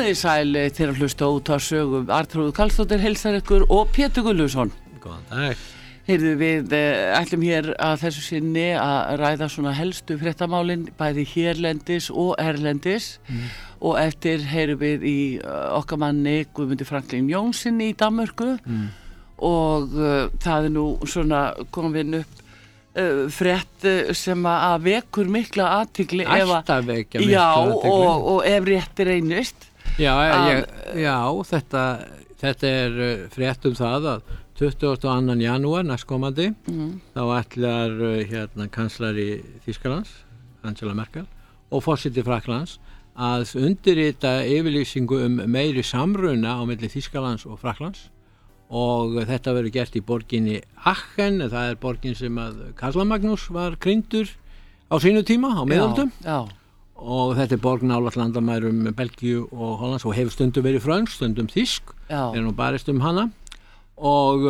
Komið í sæl til að hlusta út á sögum. Arnþrúður Karlsdóttir heilsar ykkur og Pétur Guðlaugsson. Góðan dag. Heyrðu, við ætlum hér að þessu sinni að ræða svona helstu fréttamálin, bæði hérlendis og erlendis. Og eftir heyrum við í okkar manni Guðmundi Franklín Jónsson í Danmörku. Og það nú svona komin upp frétt sem að vekur mikla athygli Alltaf vekja mikla athygli. Já, og ef rétt reynist. Já, þetta frétt það að 22. janúar næstkomandi þá ætlar kanslari Þýskalands, Angela Merkel, og forseti Frakklands að undirrita yfirlýsingu meiri samruna á milli Þýskalands og Frakklands. Og þetta verður gert í borginni Aachen, það borgin sem að Karl Magnús var krýndur á sínu tíma á miðöldum. Já. Og þetta borg nálægt landamærum Belgíu og Hollands og hefur stundum verið frönsk, stundum þýsk, nú barist hana. Og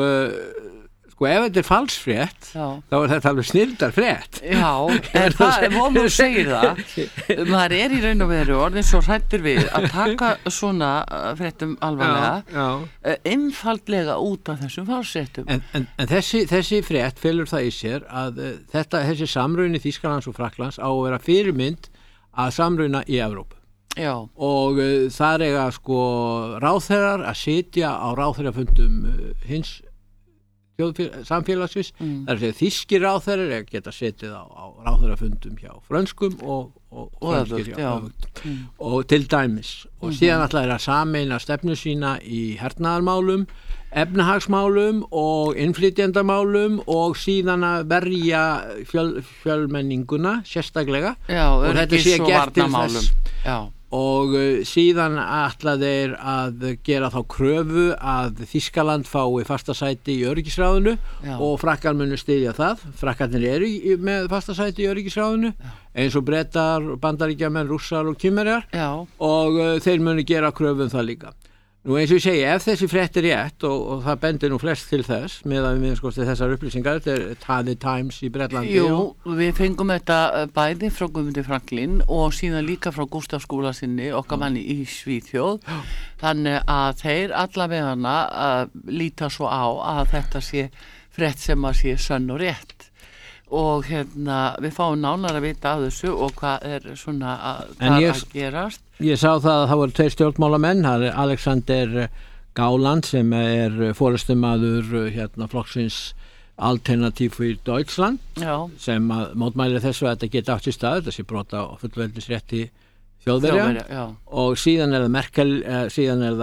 ef þetta falsfrétt, þá þetta alveg snilldar frétt. Já, en það er vonum að segja það. Maður í raun og veru orðin svo hræddur við að taka svona fréttum alvarlega, einfaldlega út af þessum falsfréttum. En þessi frétt felur það í sér að þessi samruni Þýskalands og Frakklands á að vera fyrirmynd að samruna í Evrópu. Já. Og þar eiga ráðherrar að sitja á ráðherrafundum hins samfélagsins, það að segja þýskir ráðherrar geta setið á ráðherrafundum hjá frönskum og frönskir hjá öfugt og til dæmis og síðan ætla að sameina stefnu sína í hernaðarmálum, efnahagsmálum og innflytjendamálum og síðan að verja fjölmenninguna sérstaklega og þetta sé gert til þess. Já. Og síðan ætla þeir að gera þá kröfu að Þýskaland fái fasta sæti í öryggisráðinu og Frakkar munu styðja það. Frakkarnir eru með fasta sæti í öryggisráðinu eins og Bretar, Bandaríkjamenn, Rússar og Kínverjar og þeir munu gera kröfu það líka. Nú eins og ég segi, ef þessi frétt rétt og það bendir nú flest til þess með þessar upplýsingar, þetta er The Times í Bretlandi. Jú, við fengum þetta bæði frá Guðmundi Franklín og síðan líka frá Gústaf Skúlasyni, okkar manni í Svíþjóð. Þannig að þeir allavegana líta svo á að þetta sé frétt sem að sé sönn og rétt. Og við fáum nánar að vita af þessu og hvað er svona að gerast. Ég sá það að það voru 2 stjórnmálamenn, það er Alexander Gauland sem er forystumaður flokksins Alternativ für Deutschland sem að mótmælir þessu að þetta geti átt í stað, þetta sé brota á fullveldisrétti Þjóðverja og síðan er það Merkel, síðan er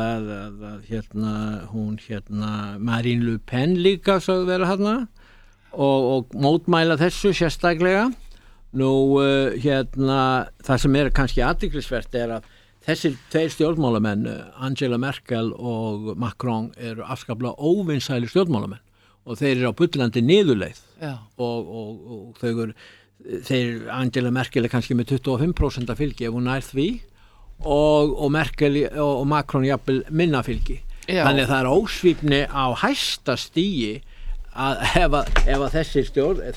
það hún Marine Le Pen líka sögðu vera þarna og mótmæla þessu sérstaklega. Nú það sem er kannski athyglisvert er að þessir 2 stjórnmálamenn, Angela Merkel og Macron, eru afskaplega óvinsæli stjórnmálamenn og þeir eru á bullandi niðurleið og þeir Angela Merkel er kannski með 25% fylgi ef hún nær því og Merkel og Macron jafnvel minna fylgi. Þannig að það er ósvífni á hæsta stigi að ef þessir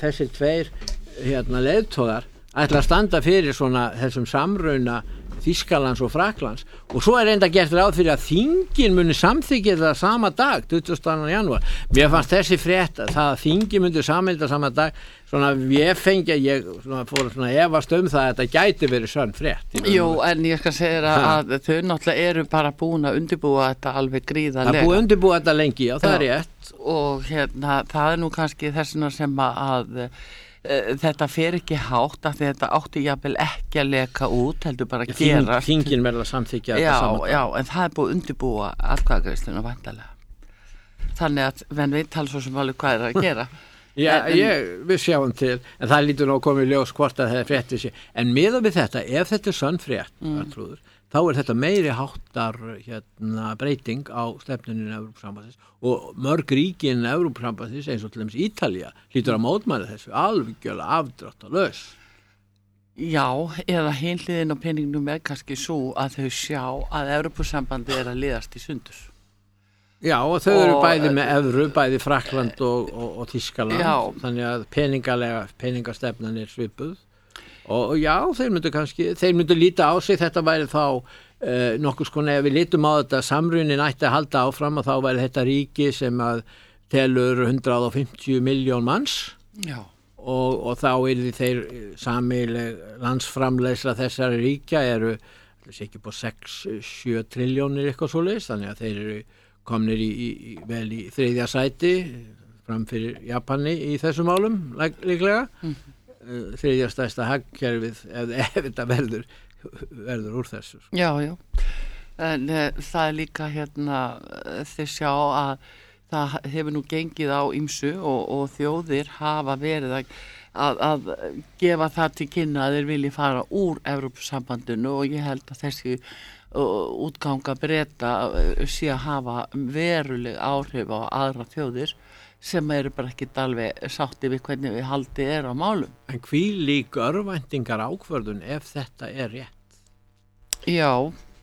2 leiðtogar ætla að standa fyrir svona þessum samruna Þýskalands og Frakklands og svo er enda gert ráð fyrir að þingin muni samþykkja það sama dag 22. janúar. Mér fannst þessi frétt það að þingin muni samþykkja sama dag svona ég fór svona efast það að þetta gæti verið sönn frétt. Jú, en ég skal segja að þau náttúrulega eru bara búin að undirbúa þetta alveg gríðarlega. Það er búin að undirbúa þetta lengi, já, það er rétt. Og það er nú kannski þessuna sem að þetta fer ekki hátt af því þetta átti jafnvel ekki að leka út heldur bara að gerast. Þingin verður að samþykkja þetta saman. Já, en það er búið að undirbúa atkvæðagreiðsluna væntanlega. Þannig að menn veit alls svo sem alveg hvað er að gera. Já, við sjáum til, en það lítur nú að koma í ljós hvort að það er fréttið sér. En miðað við þetta, ef þetta er sönn frétt, þá er þetta meiri háttar breyting á stefnunni Evrópusambandsins og mörg ríkin Evrópusambandsins eins og til dæmis Ítalía hlýtur að mótmæla þessu algjörlega afdráttarlaus. Já, eða hinliðin á peningnum er kannski svo að þau sjá að Evrópusambandi er að liðast í sundur. Já, og þau eru bæði með evru, bæði Frakkland og Þýskaland, þannig að peningastefnan er svipuð. Og já, þeir myndu líta á sig, þetta væri þá nokkuð sko ef við lítum á þetta samrunin ætti að halda áfram og þá væri þetta ríki sem að telur 150 miljón manns og þá yrði þeir sameiginleg landsframleiðsla þessari ríkja eru ekki på 6-7 triljónir eitthvað svoleiðis, þannig að þeir eru komnir vel í þriðja sæti framfyrir Japani í þessum málum líklega. Þriðja stærsta hagkerfið ef þetta verður úr þessu. Já. En það er líka þið sjá að það hefur nú gengið á ýmsu og þjóðir hafa verið að gefa það til kynna að þeir vilji fara úr Evrópusambandinu og ég held að þessi útganga Breta sé að hafa veruleg áhrif á aðra þjóðir sem eru bara ekki alveg sátti við hvernig við haldið á málum. En hvílík örvæntingar ákvörðun ef þetta er rétt? Já,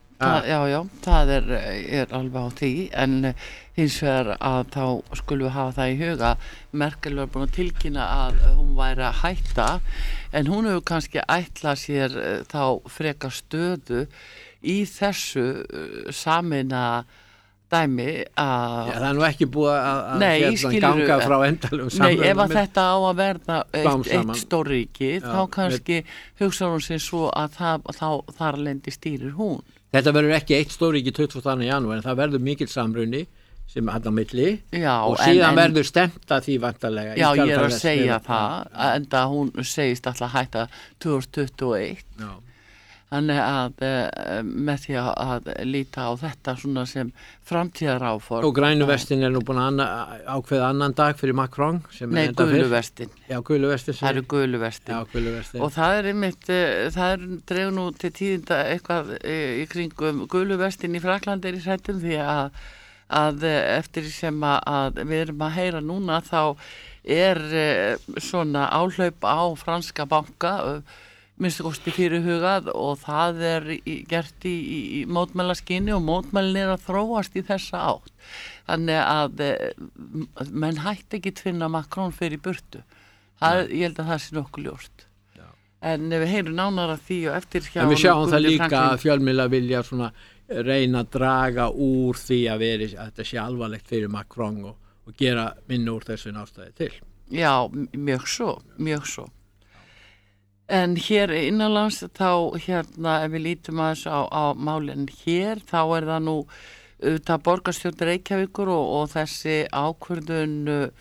það er alveg á því en hins vegar að þá skulum við hafa það í huga. Merkel var búin að tilkynna að hún væri að hætta en hún hefur kannski ætlað sér þá frekar stöðu í þessu sameina dæmi að það er nú ekki búið að ganga frá endalum samrunum. Nei, ef að þetta á að verða eitt stórríki þá kannski hugsa hún sér svo að þar lendi stýrir hún. Þetta verður ekki eitt stórríki 22. janúar en það verður mikill samruni sem hann á milli og síðan verður stemt að því vantarlega. Já, ég er að segja það enda hún segist alltaf hætta 2021. Já. Þannig að með því að líta á þetta svona sem framtíðaráform. Og grænuvestin er nú búin að ákveða annan dag fyrir Macron. Nei, guluvestin. Já, guluvestin. Það eru guluvestin. Já, guluvestin. Og það er einmitt, það dregur nú til tíðinda eitthvað í kringum guluvestin í Fraklandi í sættum því að eftir sem að við erum að heyra núna þá er svona áhlaup á franska banka minnstu kosti fyrirhugað og það er gert í mótmælaskyni og mótmælin er að þróast í þessa átt. Þannig að menn hætti ekki tvinna Macron fyrir burtu. Ég held að það sé nokkuð ljóst. Já. En við heyrum nánar að því og eftir hjá... En við sjáum það líka að fjölmiðlar vilja svona reyna að draga úr því að þetta sé alvarlegt fyrir Macron og gera minna úr þessu nástæði til. Já, mjög svo. En hér innanlands þá ef við lítum aðeins á málinn hér þá er það nú það borgarstjórn Reykjavíkur og þessi ákvörðun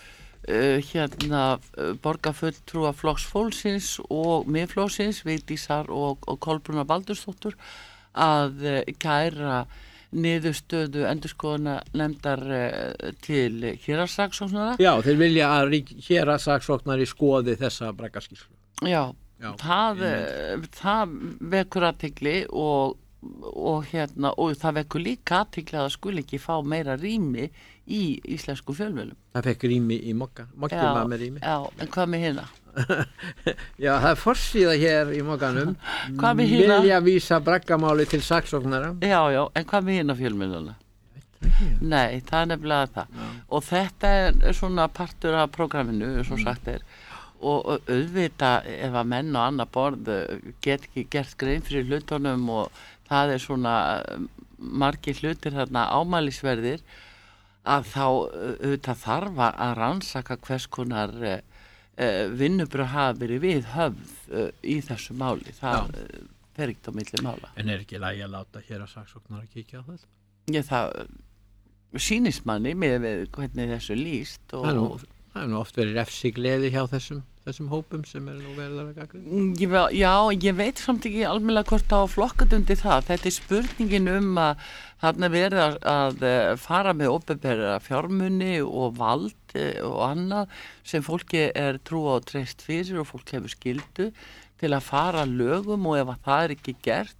borgarfulltrúa Flokks fólksins og Miðflokksins Vigdísar og Kolbrúnar Baldursdóttur að kæra niðurstöðu endurskoðunarnefndar til héraðssaksóknara. Já, þeir vilja að héraðssaksóknari skoði þessa braggaskýrslu. Já. Það vekur athygli og það vekur líka athygli að það skuli ekki fá meira rými í íslensku fjölmiðlum. Það fekk rými í Mokka var með rými. Já, en hvað með hina? Já, það er forsíða hér í Mokkanum. Hvað með hina? Vilja vísa braggamáli til saksóknara. Já, en hvað með hina fjölmiðluna? Nei, það er nefnilega það. Já. Og þetta er svona partur af prógraminu, svo sagt er. Og auðvitað ef að menn og annar borð get ekki gert grein fyrir hlutunum og það er svona margir hlutir þarna ámælisverðir að þá auðvitað þarf að rannsaka hvers konar vinnubrögð hafa verið við höfð í þessu máli. Það fer ekkert á milli mála. En er ekki lagi að láta héraðssaksóknara að kíkja á þetta? Já, það sýnist manni með hvernig þessu lýst og það er nú oft verið refsigleði hjá þessum hópum sem eru nú verið að gagnrýna. Já, ég veit samt ekki almennilega hvort á flokkat undir það. Þetta er spurningin að þarna verið að fara með opinbera fjármuni og vald og annað sem fólki er trúa og treyst fyrir og fólk hefur skyldu til að fara lögum og ef það er ekki gert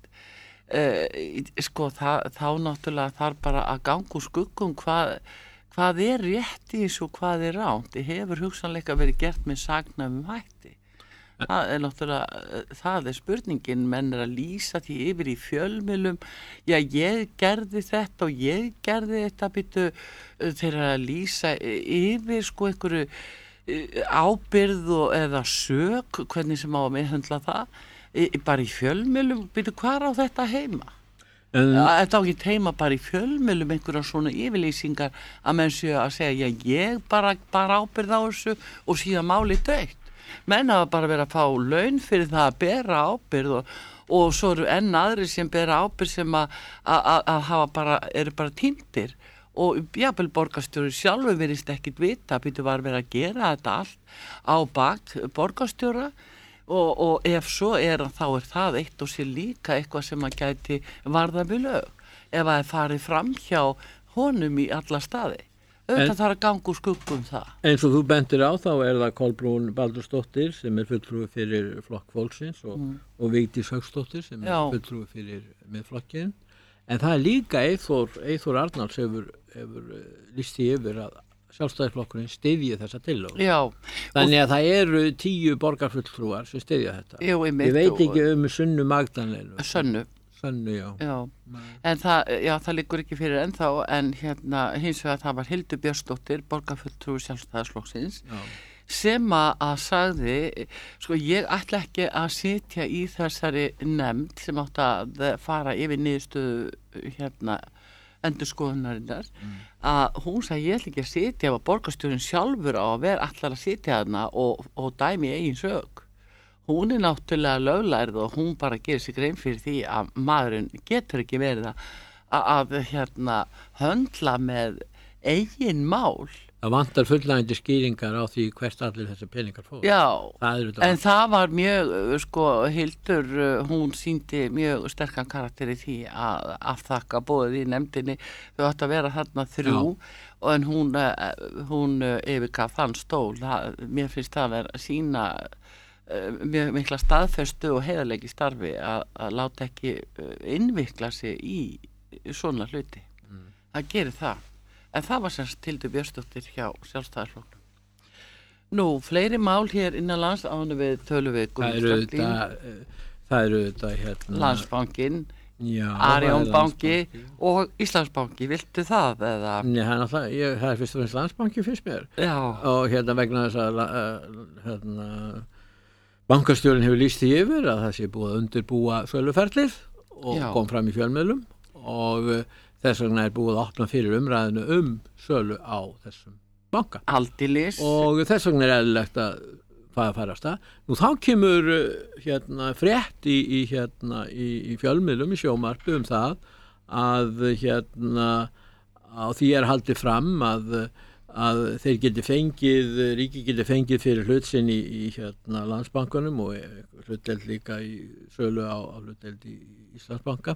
þá náttúrulega þarf bara að ganga úr skuggum hvað er rétt í þessu og hvað er ránt. Það hefur hugsanleika verið gert með sagnæmum hætti. Það er náttúrulega, það er spurningin, menn er að lýsa því yfir í fjölmiðlum, já ég gerði þetta og ég gerði þetta, þeir eru að lýsa yfir einhverju ábyrgð eða sök, hvernig sem á að meðhöndla það, bara í fjölmiðlum, hvað á þetta heima? Þetta á ekki teima bara í fjölmiðlum einhverja svona yfirlýsingar að menn séu að segja ég bara ábyrgð á þessu og síðan máli dögt. Menn hafa bara verið að fá laun fyrir það að bera ábyrgð og svo eru enn aðri sem bera ábyrgð sem eru bara týndir og jafnvel borgarstjóri sjálfur virðist ekkit vita var verið að gera þetta allt á bak borgarstjóra og ef svo þá það eitt og sér líka eitthvað sem að gæti varða við lög ef að farið fram hjá honum í alla staði. Auðvitað þarf að ganga úr skuggum það. Eins og þú bendir á þá það Kolbrún Baldursdóttir sem fulltrúi fyrir Flokk fólksins og Vigdís Hauksdóttir sem fulltrúi fyrir Miðflokkinn. En það líka Eyþór Arnalds hefur lýst því yfir að Sjálfstæðisflokkurinn styðji þessa tillögu. Já. Þannig að það eru 10 borgarfulltrúar sem styðja þetta. Jú, ég veit ekki Sunnu Magdalenu. Sönnu, já. En það liggur ekki fyrir ennþá en hins vegar það var Hildur Björnsdóttir, borgarfulltrúi Sjálfstæðisflokksins sem að sagði, sko ég ætla ekki að sitja í þessari nefnd sem átt að fara yfir niðurstöðu endurskoðunarinnar að hún sagði ég ætla ekki að sitja ef að borgarstjórinn sjálfur á að vera allar að sitja þarna og dæmi eigin sök. Hún náttúrulega löglærð og hún bara gerir sig grein fyrir því að maðurinn getur ekki verið að höndla með eigin mál. Það vantar fullnægjandi skýringar á því hvert allir þessi peningar fór. Já, en það var mjög, Hildur, hún sýndi mjög sterkan karakter í því að afþakka boðið í nefndinni. Þau átt að vera þarna 3 en hún yfirgaf þann stól. Mér finnst það að vera sína mjög mikla staðfestu og heiðarleiki starfi að láta ekki innvikla sig í svona hluti. Það gerir það. En það var semst Hildur Björnsdóttir hjá Sjálfstæðisflokknum. Nú, fleiri mál hér innanlands ánum við tölum við Það eru þetta Landsbankinn, Arion banki og Íslandsbanki. Viltu það eða? Nei, það er fyrst og fremst Landsbanki fyrst mér. Já. Og vegna þess að bankastjórinn hefur lýst því yfir að það sé búið að undirbúa söluferlið og kom fram í fjölmiðlum og þess vegna búið að opna fyrir umræðinu sölu á þessum banka. Aldeilis. Og þess vegna eðlilegt að fara af stað. Nú þá kemur frétt í fjölmiðlum í sjónvarpi það að á því haldið fram að þeir ríki geti fengið fyrir hlutsinn í Landsbankanum og hlutdeild líka í sölu á hlutdeild í Íslandsbanka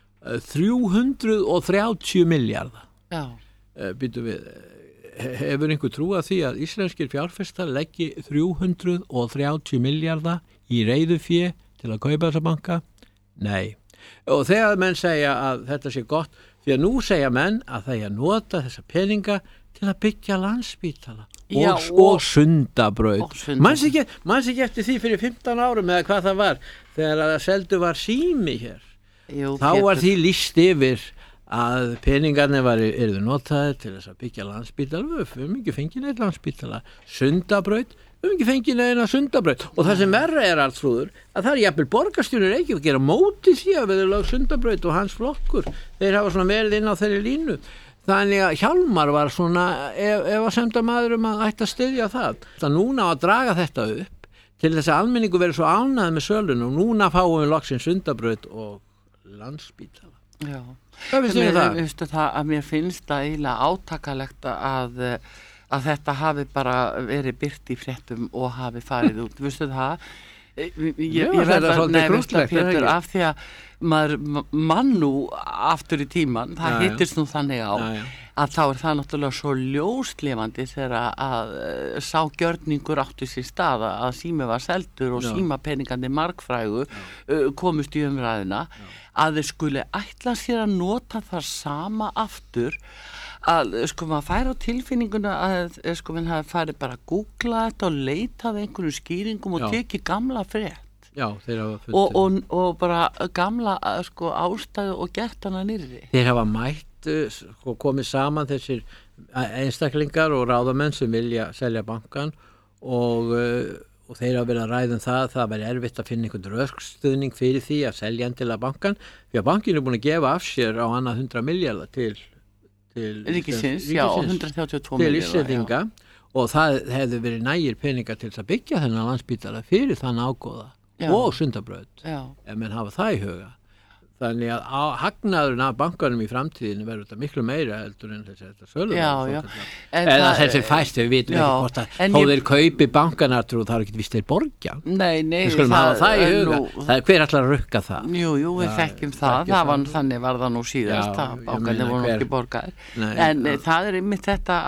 330 milljarða. Já. Býtum við, hefur einhver trú að því að íslenskir fjárfestar leggi 330 milljarða í reiðufé til að kaupa þessa banka? Nei. Og þegar menn segja að þetta sé gott, því að nú segja menn að það er að nota þessa peninga til að byggja Landspítala og Sundabraut. Manns ekki eftir því fyrir 15 árum eða hvað það var þegar að seldu var sími hér. Jú, þá var því lýst yfir að peningarnir yrðu notaðir til þess að byggja Landspítala. Við höfum ekki fengið neitt Landspítala. Sundabraut, við höfum ekki fengið neina Sundabraut. Og það sem verra Arnþrúður, að það jafnvel borgarstjórinn ekki að gera móti því að við lög Sundabraut og hans flokkur. Þeir hafa svona verið inn á þeirri línu. Þannig að Hjálmar var svona efasemdamaður að ætti að styðja það. Það núna að draga þetta upp til þess að almenningu verið svo ánægð með sölun og núna fáum við loksins Sundabraut og Landspítala. Já. Hvað finnst þér það? Veistu það að mér finnst það eiginlega átakalegt að þetta hafi bara verið birt í fréttum og hafi farið út. Veistu það? Ég verða nefnilega Pétur af því að mann nú aftur í tíman, það hittist nú þannig á að þá það náttúrulega svo ljóslifandi þegar að ságjörningur átti sér staða að sími var seldur og símapeningandi margfrægu komust í umræðina að þeir skuli ætla sér að nota það sama aftur að maður færi á tilfinninguna að maður hafi farið bara að googla þetta og leitað einhverju skýringum og tekið gamla frétt. Já, þeir hafa fundið og bara gamla ástæðu og gert hana nýrri. Þeir hafa mætt komið saman þessir einstaklingar og ráðamenn sem vilja selja bankan og og þeir hafa verið að ræða það væri erfitt að finna einhvern röskstuðning fyrir því að selja endilega bankan, því að bankin búin að gefa af sér á annað 100 milljarða til ríkisins, já, 132 milljarða til Íslendinga og það hefði verið nægir peningar til að byggja þennan Landspítala fyrir þann ágóða og Sundabraut, ef menn hafa það í huga. Þannig að hagnaðurinn af bankanum í framtíðinu verður þetta miklu meira heldur en þetta sölu. Eða þessi fæst, við vitum ekki hvort að þó þeir kaupi bankana, það er ekki vist þeir borgja. Nei, við skulum hafa það í huga. Hver ætlar að rukka það? Jú, við þekkjum það. Þannig var það nú síðast, bankarnir voru ekki borgaðir. En það einmitt þetta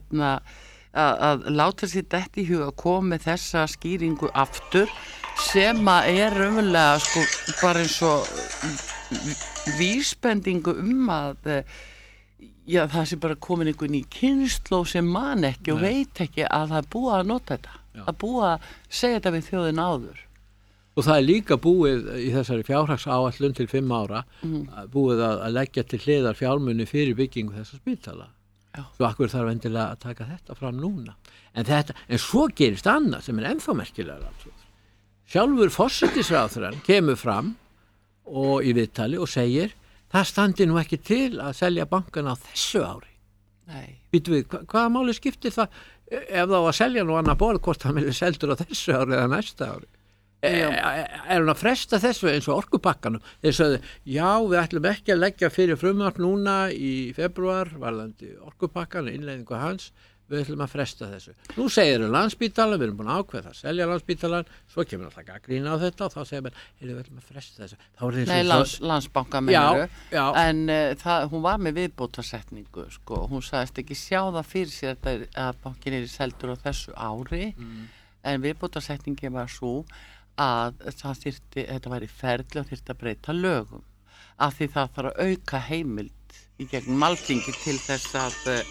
að láta sér þetta í huga, koma með þessa skýringu aftur, sem að raunverulega bara eins og vísbendingu að það sé bara komin einhvern í kynslóð sem man ekki og veit ekki að það búið að nota þetta, að búið að segja þetta við þjóðin áður. Og það líka búið í þessari fjárhagsáætlun til 5 ára búið að leggja til hliðar fjármuni fyrir byggingu þessa spítala. Svo akkur þarf endilega að taka þetta fram núna. En svo gerist annað sem ennþá merkilega. Sjálfur forsætisráðherrann kemur fram og í viðtali og segir það standi nú ekki til að selja bankana á þessu ári. Býtum við, hvaða máli skiptir það ef þá að selja nú annað borð hvort það vilja seldur á þessu ári eða næsta ári? Hún að fresta þessu eins og orkupakkanum? Þeir sögðu, já, við ætlum ekki að leggja fyrir frumvarp núna í febrúar varðandi orkupakkan og innleiðingu hans, við ætlum að fresta þessu. Nú segir Landspítalan, við erum búin að ákveða að selja Landspítalan, svo kemur alltaf gagnrýni á þetta og þá segir maður, við ætlum að fresta þessu. Nei, Landsbanka meiru, en hún var með viðbótarsetningu, hún sagðist ekki sjá það fyrir sér að bankin seldur á þessu ári, en viðbótarsetningi var svo að þetta væri ferli og þyrfti að breyta lögum, af því það þarf að auka heimild í gegn málþingi til þess að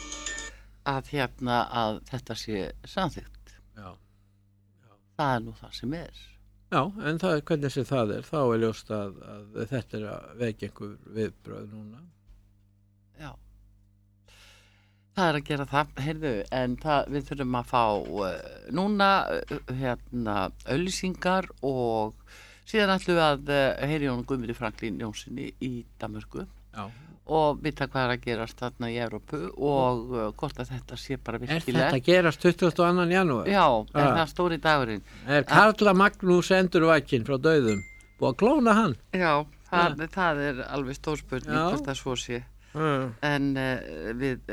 þetta sé samþykkt. Það nú það sem Já, en hvernig sem það þá ljóst að þetta að vekja einhver viðbrögð núna. Já. Það að gera það, heyrðu, en við þurfum að fá núna auglýsingar og síðan ætlum við að heyri Jón Guðmundi Franklín Jónssoni í Danmörku. Og vita hvað að gerast þarna í Evrópu og hvort að þetta sé bara virkilega. Þetta gerast 22. janúar? Já, það stóri dagurinn. Karla Magnús endurvakin frá dauðum, búið að klóna hann? Já, það alveg stór spurning hvort það svo sé. En við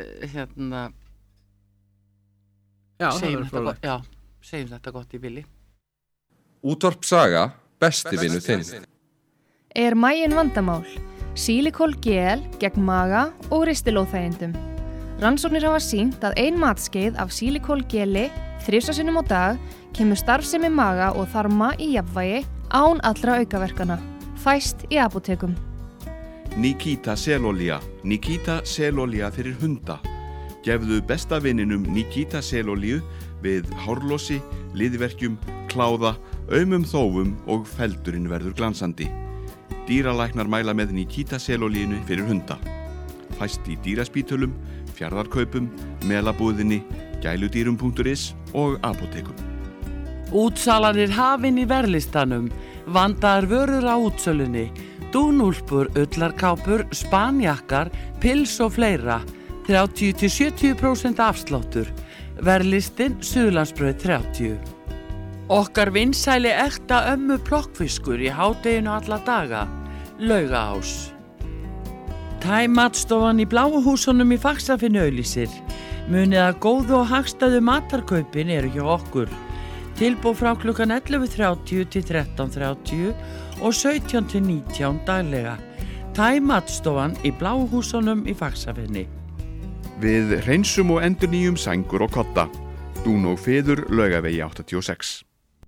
segjum þetta gott í bili. Útvarp Saga, besti vinur þinn. Maginn vandamál? Silikol gel gegn maga og ristilóþægindum. Rannsóknir hafa sýnt að 1 matskeið af silikol geli 3 sinnum á dag kemur starfsemi maga og þarma í jafnvægi án allra aukaverkana. Fæst í apótekum. Nikita selolía. Nikita selolía fyrir hunda. Gefðu besta vininum Nikita selolíu við hárlosi, liðverkjum, kláða, aumum þófum og feldurinn verður glansandi. Dýralæknar mæla með Nikita selolínu fyrir hunda. Fæst í dýraspítölum, fjarðarkaupum, melabúðinni, gæludýrum.is og apótekum. Útsalanir hafin í verðlistanum, vandaðar vörur á útsölunni, dúnúlpur, ullarkápur, spanjakkar, pils og fleira, 30-70% afsláttur. Verðlistin Suðurlandsbraut 30. Okkar vinsæli ekta ömmu plokkfiskur í hádeginu alla daga, Laugaás. Matstofan í Bláu húsunum í Faxafinni auglýsir. Munið að góðu og hagstæðu matarkaupin eru hjá okkur. Tilboð frá klukkan 11:30 til 13:30 og 17 til 19 daglega. Matstofan í Bláu húsunum í Faxafinni. Við hreinsum og endurnýjum sængur og kodda. Dún og feður Laugavegi 86.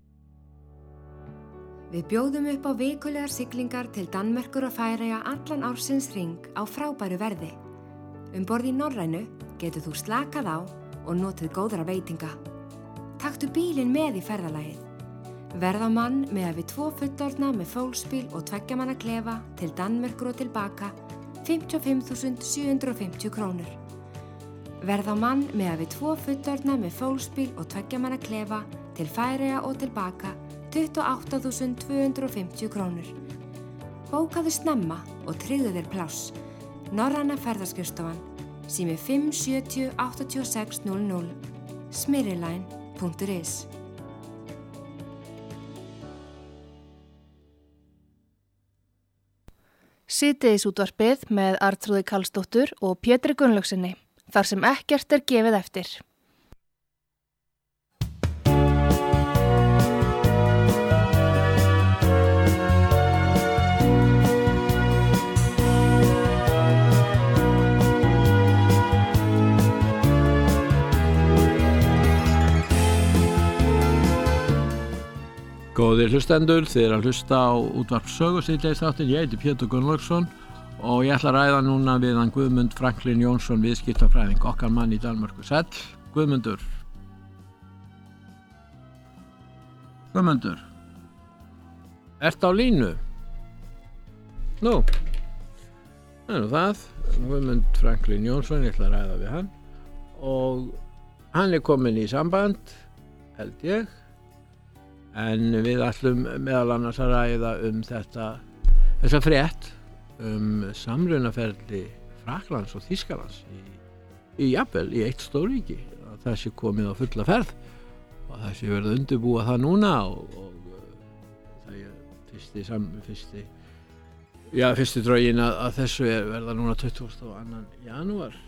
Við bjóðum upp á vikulegar siglingar til Danmerkur og Færeyja allan ársins hring á frábæru verði. Borð í Norrænu getur þú slakað á og notið góðra veitinga. Taktu bílinn með í ferðalagið. Verð á mann með við 2 fullorðna með fólksbíl og 2 manna klefa til Danmerkur og tilbaka 55.750 krónur. Verð á mann með við 2 fullorðna með fólksbíl og 2 manna klefa til Færeyja og tilbaka 28.250 krónur. Bókaðu snemma og tryggðu þér pláss. Norræna ferðaskrifstofan, sími 570 86 00, smyrriline.is. Síðdegisútvarpið með Arnþrúði Karlsdóttur og Pétri Gunnlaugsinni, þar sem ekkert gefið eftir. Góðir hlustendur, þið að hlusta á útvarp sögu síðdegisþáttinn. Ég heiti Pétur Gunnlaugsson og ég ætla að ræða núna við hann Guðmund Franklin Jónsson, viðskiptafræðing, okkar mann í Danmörku. Sæll, Guðmundur. Guðmundur, ertu á línu? Nú, það er það, Guðmund Franklin Jónsson, ég ætla að ræða við hann og hann er komin í samband, held ég. En við ætlum meðal annars að ræða þessa frétt samrunaferli Fraklands og Þýskalands í jafnvel í eitt stórríki. Það sé komið á fulla ferð og það sé verið að undirbúa það núna og það er fyrsti drögin að þessu verða núna 22. janúar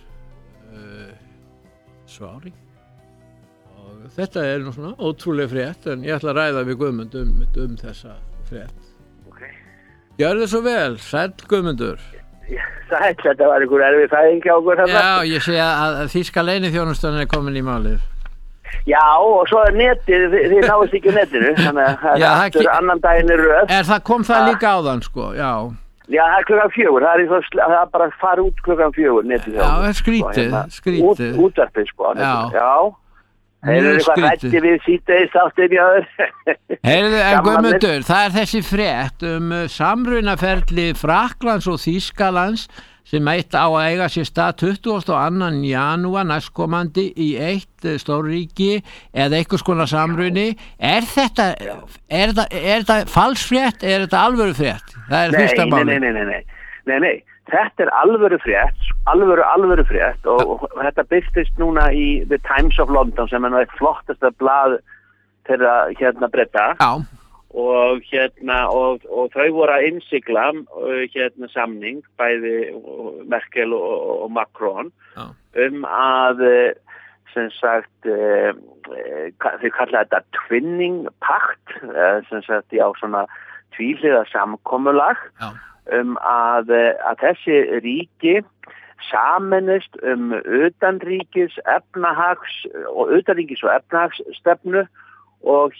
svo ári. Þetta er nú svona ótrúlega frétt en ég ætla að ræða við Guðmund þessa frétt. Okay. Gjörðu svo vel, sæll Guðmundur. Sæll, þetta var einhver erfið fæðing hjá okkur. Já, ég sé að þýska leyniþjónustan er komin í málið. Já, og svo er netið, þið náist ekki netinu, þannig að það er annan daginn í röð. Kom það líka áðan, sko, já. Já, það er 4:00, það er bara að fara út 4:00 netið. Já, það er skrítið. Útvarpið, sko, netið, já. Heyrðu eitthvað hætti við síðdegisþáttinn hjá þér? Heyrðu, en Guðmundur, það er þessi frétt samrunaferli Fraklands og Þýskalands sem eitt á að eiga sér stað 22. janúar næstkomandi í eitt stórríki eða einhvers konar samruni. Er þetta falsfrétt, er þetta alvöru frétt? Það er fyrsta máli. Nei. Þetta er alvöru frétt og þetta birtist núna í The Times of London sem er það flottasta blað þeirra Breta. Já. Og þau voru að innsigla samning bæði Merkel og Macron að sem sagt þau kalla þetta twinning pakt sem sagt svona tvíhliða samkomulag. Já. Að þessi ríki sameinist utanríkis og efnahagsstefnu og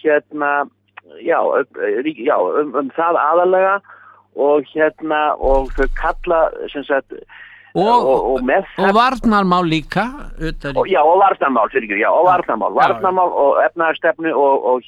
það aðalega og þau kalla sem sagt og varnarmál líka varnarmál og efnahagsstefnu og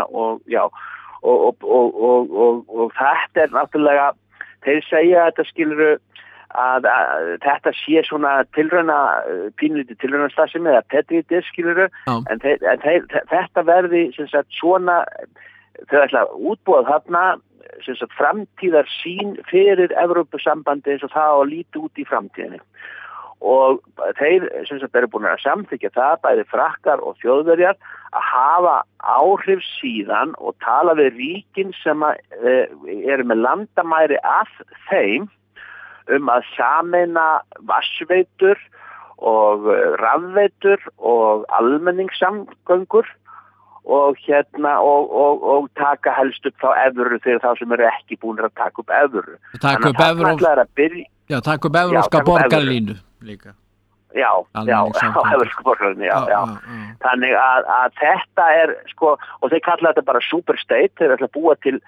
þetta er náttúrulega. Þeir segja að þetta skiluru að þetta sé svona pínlítið tilraunastarfsemi eða petrítir skiluru en þetta verði sem sagt svona þau ætla að útbúa þarna sem sagt framtíðar sín fyrir Evrópusambandi eins og það að líti út í framtíðinni og þeir sem sagt eru búin að samþykkja það bæði Frakkar og Þjóðverjar að hafa áhrif síðan og tala við ríkin sem eru með landamæri að þeim að sameina vatnsveitur og rafveitur og almenningssamgöngur og taka helst upp þá evru þegar þá sem eru ekki búin að taka upp evru. Taka upp evrópska borgarlínu líka. Já, evrópska borgarlínu, já. Þannig að þetta er sko, og þeir kalla þetta bara superstate, þeir ætla að búa til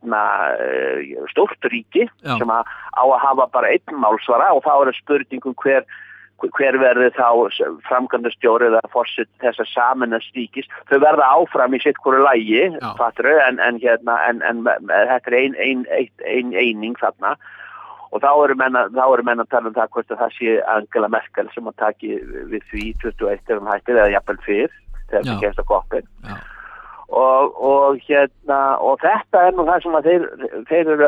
stórt ríki sem á að hafa bara einn málsvara og þá er spurningum hver verði þá framkvæmdastjóri eða forseti þessa sameinast ríkis. Þau verða áfram í sitt hvoru lagi, fattur, en þetta er ein eining þarna. Og þá eru menn að tala það hvort að það sé Angela Merkel sem að taki við því 21 hættir eða jafnvel fyrr þegar það kemst á koppin. og þetta nú það sem að þeir eru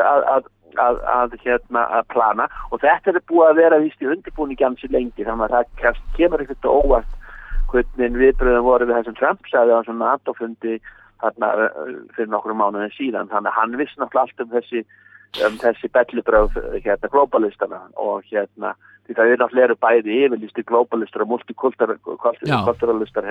að plana og þetta búið að vera víst í undirbúningi ansi lengi þannig að það kemur ekkert óvart hvernig viðbröðum voru við þessum Trump sagði á svona NATO-fundi þarna fyrir nokkrum mánuðin síðan þannig að hann vissi náttúrulega allt þessi bellibröð globalistana og því það náttúrulega bæði yfirlýstir globalistar og multikulturalistar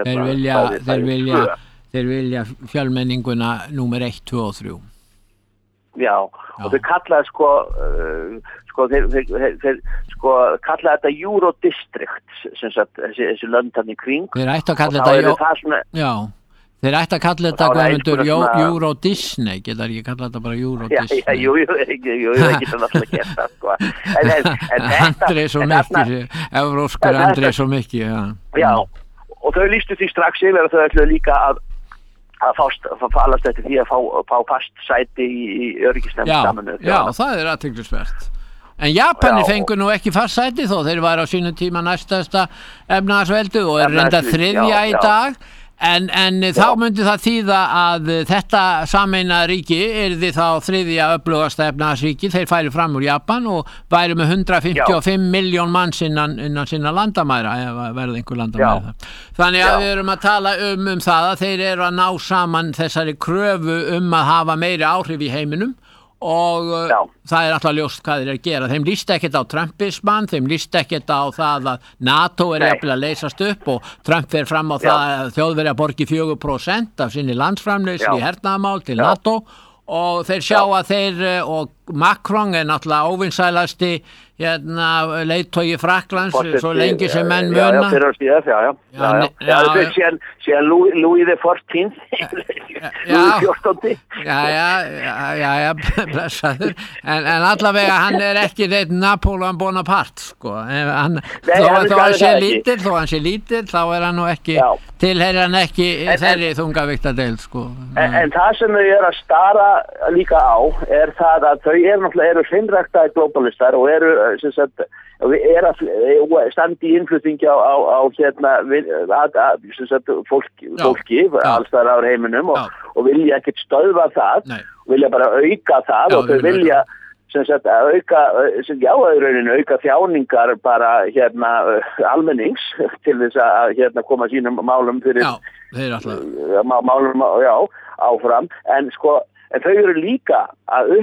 þeir vilja fjölmenninguna númer 1, 2 og 3 Já, og þeir kallaði þeir kallaði þetta Eurodistrict sem sagt þessi lönd hann í kring Þeir ætti að kalla þetta Þeir ætti að kalla þetta Guðmundur Euro-Disney, geta ekki kalla þetta bara Euro-Disney Jú, það geta náttúrulega gert það sko. Andrei svo mikið Evróskur Andrei svo mikið Já, og þau lýstu því strax yfir að þau ætluðu líka að falast eftir því að fá fast sæti í öryggisnefnd Sameinuðu þjóðanna. Já, það athyglisvert. En Japani fengu nú ekki fast sæti þó, þeir væru á sínum tíma næstasta efnahagsveldi og reynda þriðja í dag. En þá myndi það þýða að þetta sameina ríki yrði þá þriðja öflugasta efnahagsríki, þeir færi fram úr Japan og væri með 155 miljón manns innan sinna landamæra, eða verði einhver landamæra. Þannig að við erum að tala um það að þeir eru að ná saman þessari kröfu að hafa meiri áhrif í heiminum og það alltaf ljóst hvað þeir eru að gera. Þeim líst ekkert á Trumpismann, þeim líst ekkert á það að NATO jafnvel að leysast upp og Trump fer fram á það að Þjóðverjar borgi 4% af sinni landsframleiðslu í hernaðarmál til NATO og þeir sjá að þeir og Macron náttúrulega óvinsælasti leiðtogi Frakklands svo lengi sem menn muna síðan Louis XIV Louis XIV blessaður en allavega hann ekki neitt Napoleon Bonaparte sko þó hann sé lítill þá hann nú ekki tilheyrir hann ekki þeirri þungavíktadeild sko en það sem þau eru að stara líka á það að þau eru hreinræktaðir globalistar og eru standi í innflutningi á fólki alls þar á heiminum og vilja ekkert stöðva það vilja bara auka það og þau vilja auka þjáningar bara almennings til þess að koma sínum málum fyrir málum áfram en þau eru líka að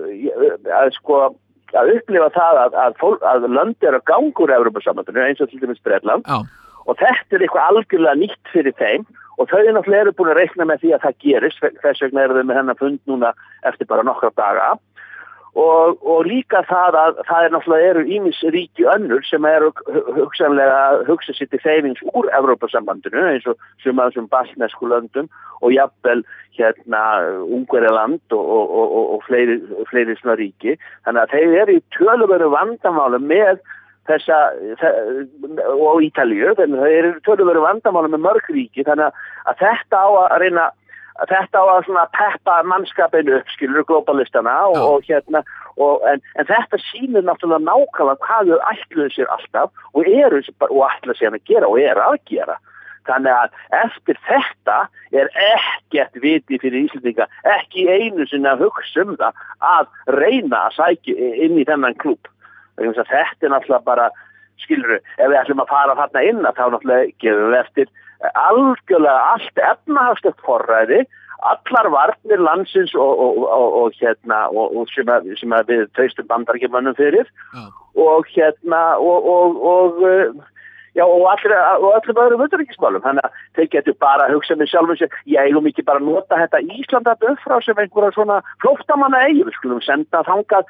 upplifa það að lönd eru að ganga úr Evrópusambandinu eins og til dæmis Bretland og þetta eitthvað algjörlega nýtt fyrir þeim og þau náttúrulega eru búin að reikna með því að það gerist þess vegna eru þau með hennar fund núna eftir bara nokkra daga og líka það að það náttúrulega eru ýmis ríki önnur sem eru hugsanlega hugsa sér til hreyfings úr Evrópusambandinu eins og sem baltnesku löndum og jafnvel Ungverjaland og fleiri svona ríki þannig að þeir eru í töluverðu vandamáli með þessa og Ítalíu þannig að þeir eru töluverðu vandamáli með mörg ríki þannig að þetta á að reyna þetta á að svona peppa mannskapinu upp skilur globalistana en þetta sýnir náttúrulega nákvæmlega hvað þau ætluðu sér alltaf og ætla sér að gera og eru að gera þannig að eftir þetta ekkert viti fyrir Íslendinga ekki einu sinni að hugsa það að reyna að sækja inn í þennan klúbb þetta náttúrulega bara skilur ef við ætlum að fara þarna inn þá náttúrulega gefum við eftir algjörlega allt efnahagslegt forræði allar varnir landsins og sem við treystum Bandaríkjamönnum fyrir og öllum öðrum utanríkismálum þannig að þeir getur bara að hugsa með sjálfum sér ég eigum ekki bara að nota þetta Ísland upp frá sem einhverja svona flóttamanna eigi við skulum senda þangað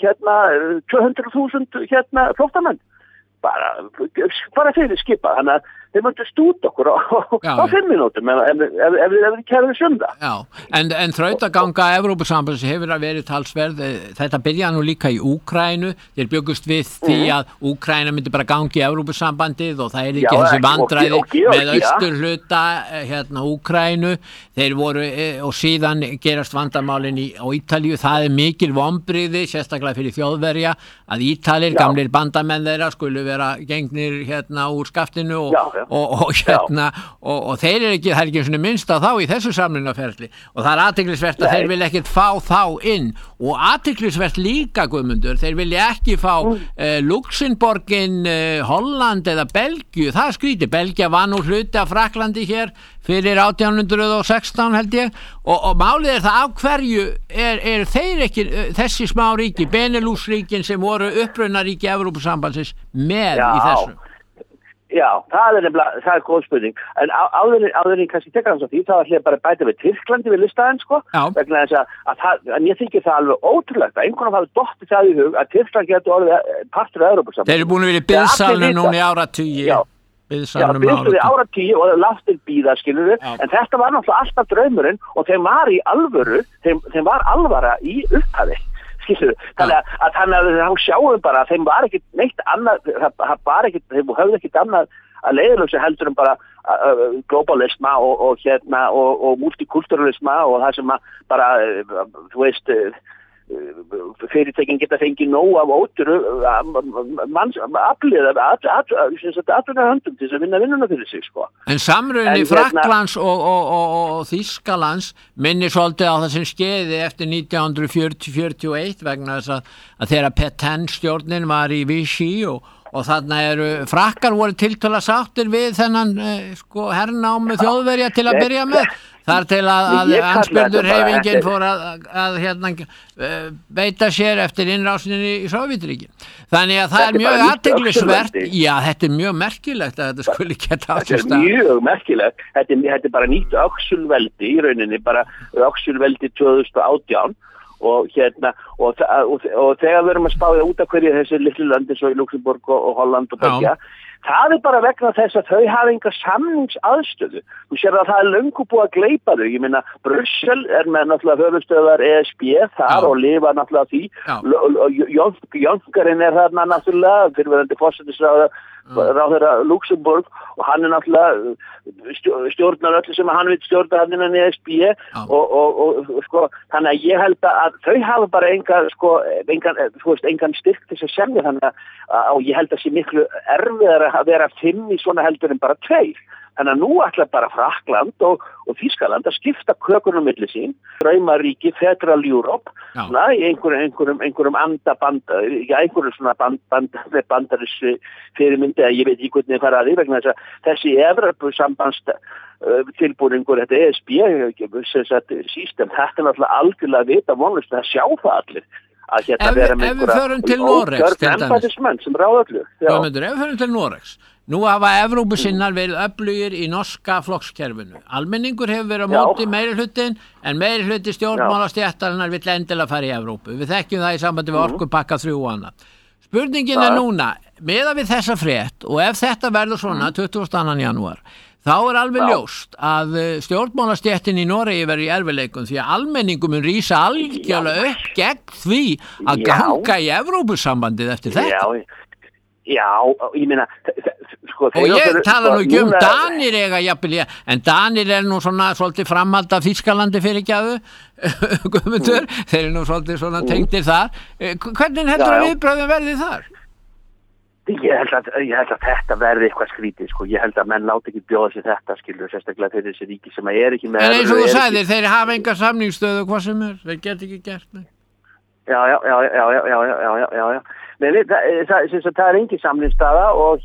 200.000 flóttamenn bara fyrir skipa þannig að þeir möndu stút okkur á 5 mínútum ef við kærum sunda en þrautaganga Evrópusambands hefur verið talsverð þetta byrjaði nú líka í Úkraínu þeir byggust við því að Úkraína myndi bara gangi í Evrópusambandið og það ekki þessi vandræði með austurhluta Úkraínu þeir voru og síðan gerast vandamálin á Ítalíu það mikil vonbrigði sérstaklega fyrir Þjóðverja að Ítalir gamlir bandamenn þeirra skulu vera gengnir úr skaftinu og og þeir ekki, það ekki svona minnst á þá í þessu samningaferli og það athyglisvert að þeir vilja ekkert fá þá inn og athyglisvert líka Guðmundur, þeir vilja ekki fá Luxemborgin, Holland eða Belgíu, það skrítið, Belgía var nú hluti af Fraklandi hér fyrir 1816 held ég og málið það af hverju er þeir ekki, þessi smá ríki, Benelux-ríkin sem voru upprunaríki Evrópusambandsins með í þessu? Já, það er góð spurning, en áður en kannski tekka hans á því, þá ætla ég bara að bæta við Tyrklandi við listaðinn, vegna þess að ég þykir það alveg ótrúlegt að einhvern hafi dottið það í hug að Tyrkland getur orðið partur af Evrópusambandsins. Þeir eru búin að vera í biðsalnum núna í áratugi. Já, biðsalnum í áratugi og láttir bíða, skilurðu, en þetta var náttúrulega alltaf draumurinn og þeim var í alvöru, þeim var alvara í upphafi. Þannig að þá sjáum við bara að þeim var ekkert neitt annað, þeim höfðu ekkert annað að leiðilösa heldur bara globalisma og multikulturalisma og það sem bara, þú veist, fyrirtækin geta fengið nóg af óturu afliða höndum til þess að vinna vinnuna fyrir sig En samruni Fraklands og Þýskalands minnir svolítið á það sem skeiði eftir 1940-41 vegna þess að þegar Pétain stjórnin var í Vichy og þarna Frakkar voru tiltölulega sáttir við þennan hernámu Þjóðverja til að byrja með þar til að ansbyrðurhreyfingin fór að beita sér eftir innrásinni í Sovétríkin. Þannig að það mjög athyglisvert. Já, þetta mjög merkilegt að þetta skuli geta átt sér stað. Þetta mjög merkilegt. Þetta bara nýtt öxulveldi í rauninni, bara öxulveldi 2018 og þegar við erum að spáða út af hverju þessi litlu löndi svo í Luxemburg og Holland og Belgía það bara vegna þess að þau hafa enga samningsaðstöðu. Þú sér að það löngu búið að gleypa þau. Ég meina, Brussel með náttúrulega höfuðstöðvar ESB þar og lifa náttúrulega því. Jónkarinn þarna náttúrulega, fyrirverandi forsætisráðherra Luxemburg og hann náttúrulega stjórnar öllu sem hann vil stjórna hann innan ESB og þannig að ég held að þau hafa bara engan styrk til að semja þannig að ég held að sé miklu erfiðar að vera 5 í svona heldur en bara 2. Þannig að nú ætla bara Frakland og Þýskaland að skipta kökunum milli sín, draumaríki, Federal Europe, í einhverjum einhverjum svona bandarísku fyrirmyndi að ég veit ekki hvernig fara að því vegna þess að þessi Evrópusambands tilbúningur, þetta ESB system, þetta náttúrulega algjörlega vita vonlust að sjá það allir. Ef við förum til Noregs til dæmis sem ráða öllu ef við förum til Noregs nú hafa Evrópusinnar verið öflugir í norska flokkskerfinu almenningur hefur verið á móti meirihlutin en meirihluti stjórnmálastéttarinnar vill endilega fara í Evrópu við þekkjum það í sambandi við orkupakka 3 og annað spurningin núna meðan við þessa frétt og ef þetta verður svona 22. janúar þá alveg ljóst að stjórnmálastéttin í Noregi verður í erfiðleikum því að almenningum mun rísa algjörlega upp gegn því að ganga í Evrópusambandið eftir þetta. Já, ég meina og ég tala nú ekki Danir jafnvel, en Danir nú svona svolítið framhald af Þýskalandi fyrirgjáðu Guðmundur, þeir nú svolítið svona tengdir þar hvernig heldur að viðbröðum verði þar? Ég held að þetta verði eitthvað skrítið, ég held að menn láti ekki bjóða sér þetta, sérstaklega fyrir þessi ríki sem ekki með. En eins og þú sagðir, þeir hafa enga samningsstöðu hvað sem þeir geta ekki gert. Já. Men það engin samningsstaða og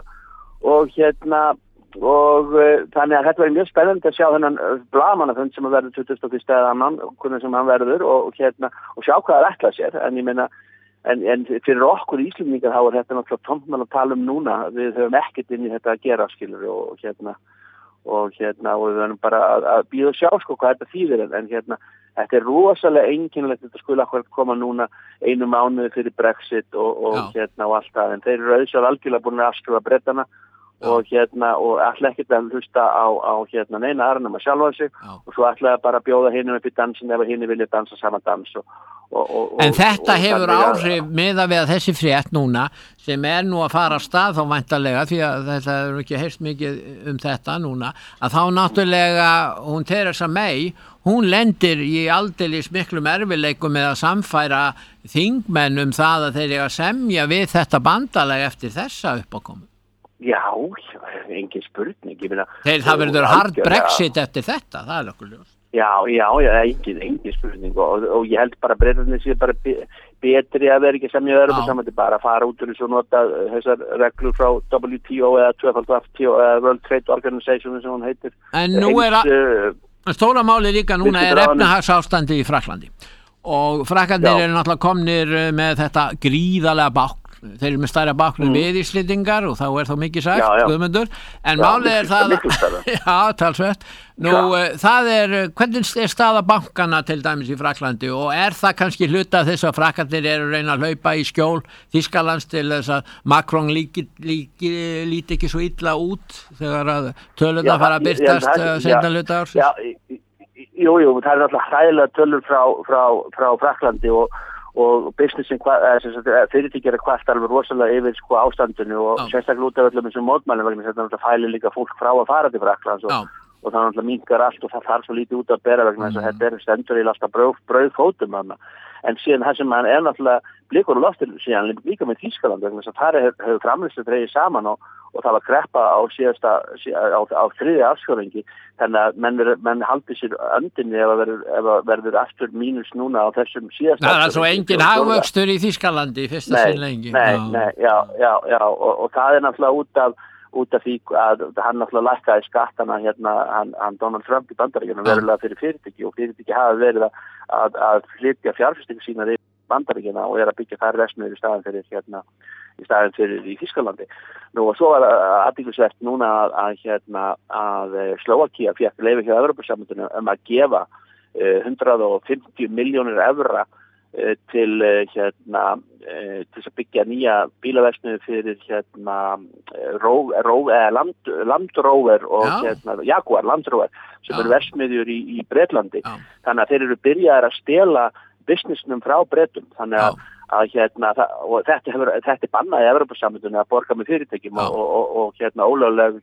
þannig að þetta verður mjög spennandi að sjá þennan blaðamannafund sem verður 21. annan, hvernig sem hann verður og sjá hvað það ætla sér, en ég meina En fyrir okkur Íslendingar þá þetta náttúrulega tómt að tala núna. Við höfum ekkert inn í þetta að gera, skilur, og við verðum bara að bíða og sjá hvað þetta þýðir. En þetta rosalega einkennilegt þetta skulle akkurat koma núna 1 mánuði fyrir Brexit og allt það. En þeir eru auðvitað algjörlega búin að afskrifa Bretana og ætla ekkert að hlusta á neina aðra nema sjálfa sig og svo ætla bara að bjóða hinum upp í dansin ef hinni vilja dansa saman dans En þetta hefur áhrif meða við að þessi frétt núna sem nú að fara af stað þá væntanlega því að þetta ekki heyrst mikið þetta núna að þá náttúrulega hún Theresa May hún lendir í aldeilis miklum erfiðleikum með að samfæra þingmenn það að þeir eiga að semja við þetta bandalag eftir þessa uppákomu Já, engin spurning. Það verður hard Brexit eftir þetta, það okkur ljós. Já, engin spurning og ég held bara breytarnir sé bara betri að vera ekki semja Evrópusambandi, bara að fara út úr þessu og nota þessar reglur frá WTO eða 2FTO eða World Trade Organization sem hún heitir. En nú stóra máli líka núna efnahagsástandi í Frakklandi og Frakkarnir eru náttúrulega komnir með þetta gríðarlega bákn. Þeir eru með stærra báknum við Íslendingar og þá þá mikið sagt, Guðmundur, en málið það já, talsvert það hvernig staða bankana til dæmis í Frakklandi og það kannski hluta þess að Frakkarnir eru að reyna að hlaupa í skjól Þýskalands til þess að Macron líti ekki svo illa út þegar að tölurna fara að birtast seinna hluta árs? Jú, það er náttúrulega hræðilega tölur frá Frakklandi og businessin, fyrirtækjar kvart alveg rosalega yfir ástandinu og sérstaklega út af öllum þessum mótmælum vegna þess að þetta fælir líka fólk frá að fara til Frakklands og það náttúrulega minnkar allt og það þarf svo lítið út að bera vegna þess að þetta stendur í alltaf brauðfótum en síðan það sem hann náttúrulega blikur og loftir síðan líka með Þýskaland vegna þess að það hefur framleiðslu dregið saman og það var kreppa á þriðja afskjöringi þannig að menn haldi sér öndinni ef verður aftur mínus núna á þessum síðasta. Það er svo engin hagvöxtur í Þýskalandi í fyrsta sinn lengi. Nei, og það er náttúrulega út af því að hann náttúrulega lækkaði skattana hann Donald Trump í Bandaríkjunum verulega fyrir fyrirtæki og fyrirtæki hafa verið að flytja fjárfestingu sínar í Bandaríkjuna og að byggja þær verksmiðjur í staðinn fyrir í Þýskalandi. Nú og svo var athyglisvert núna að Slóvakía fékk leyfi hjá Evrópusambandinu að gefa 150 milljónir evra til þess að byggja nýja bílaverksmiðju fyrir Land Rover og Jaguar Land Rover sem eru verksmiðjur í Bretlandi. Þannig að þeir eru byrjaðir að stela businessnum frá Bretum. Þannig að og þetta er bannað í Evrópusambandinu að borga með fyrirtækjum og ólögleg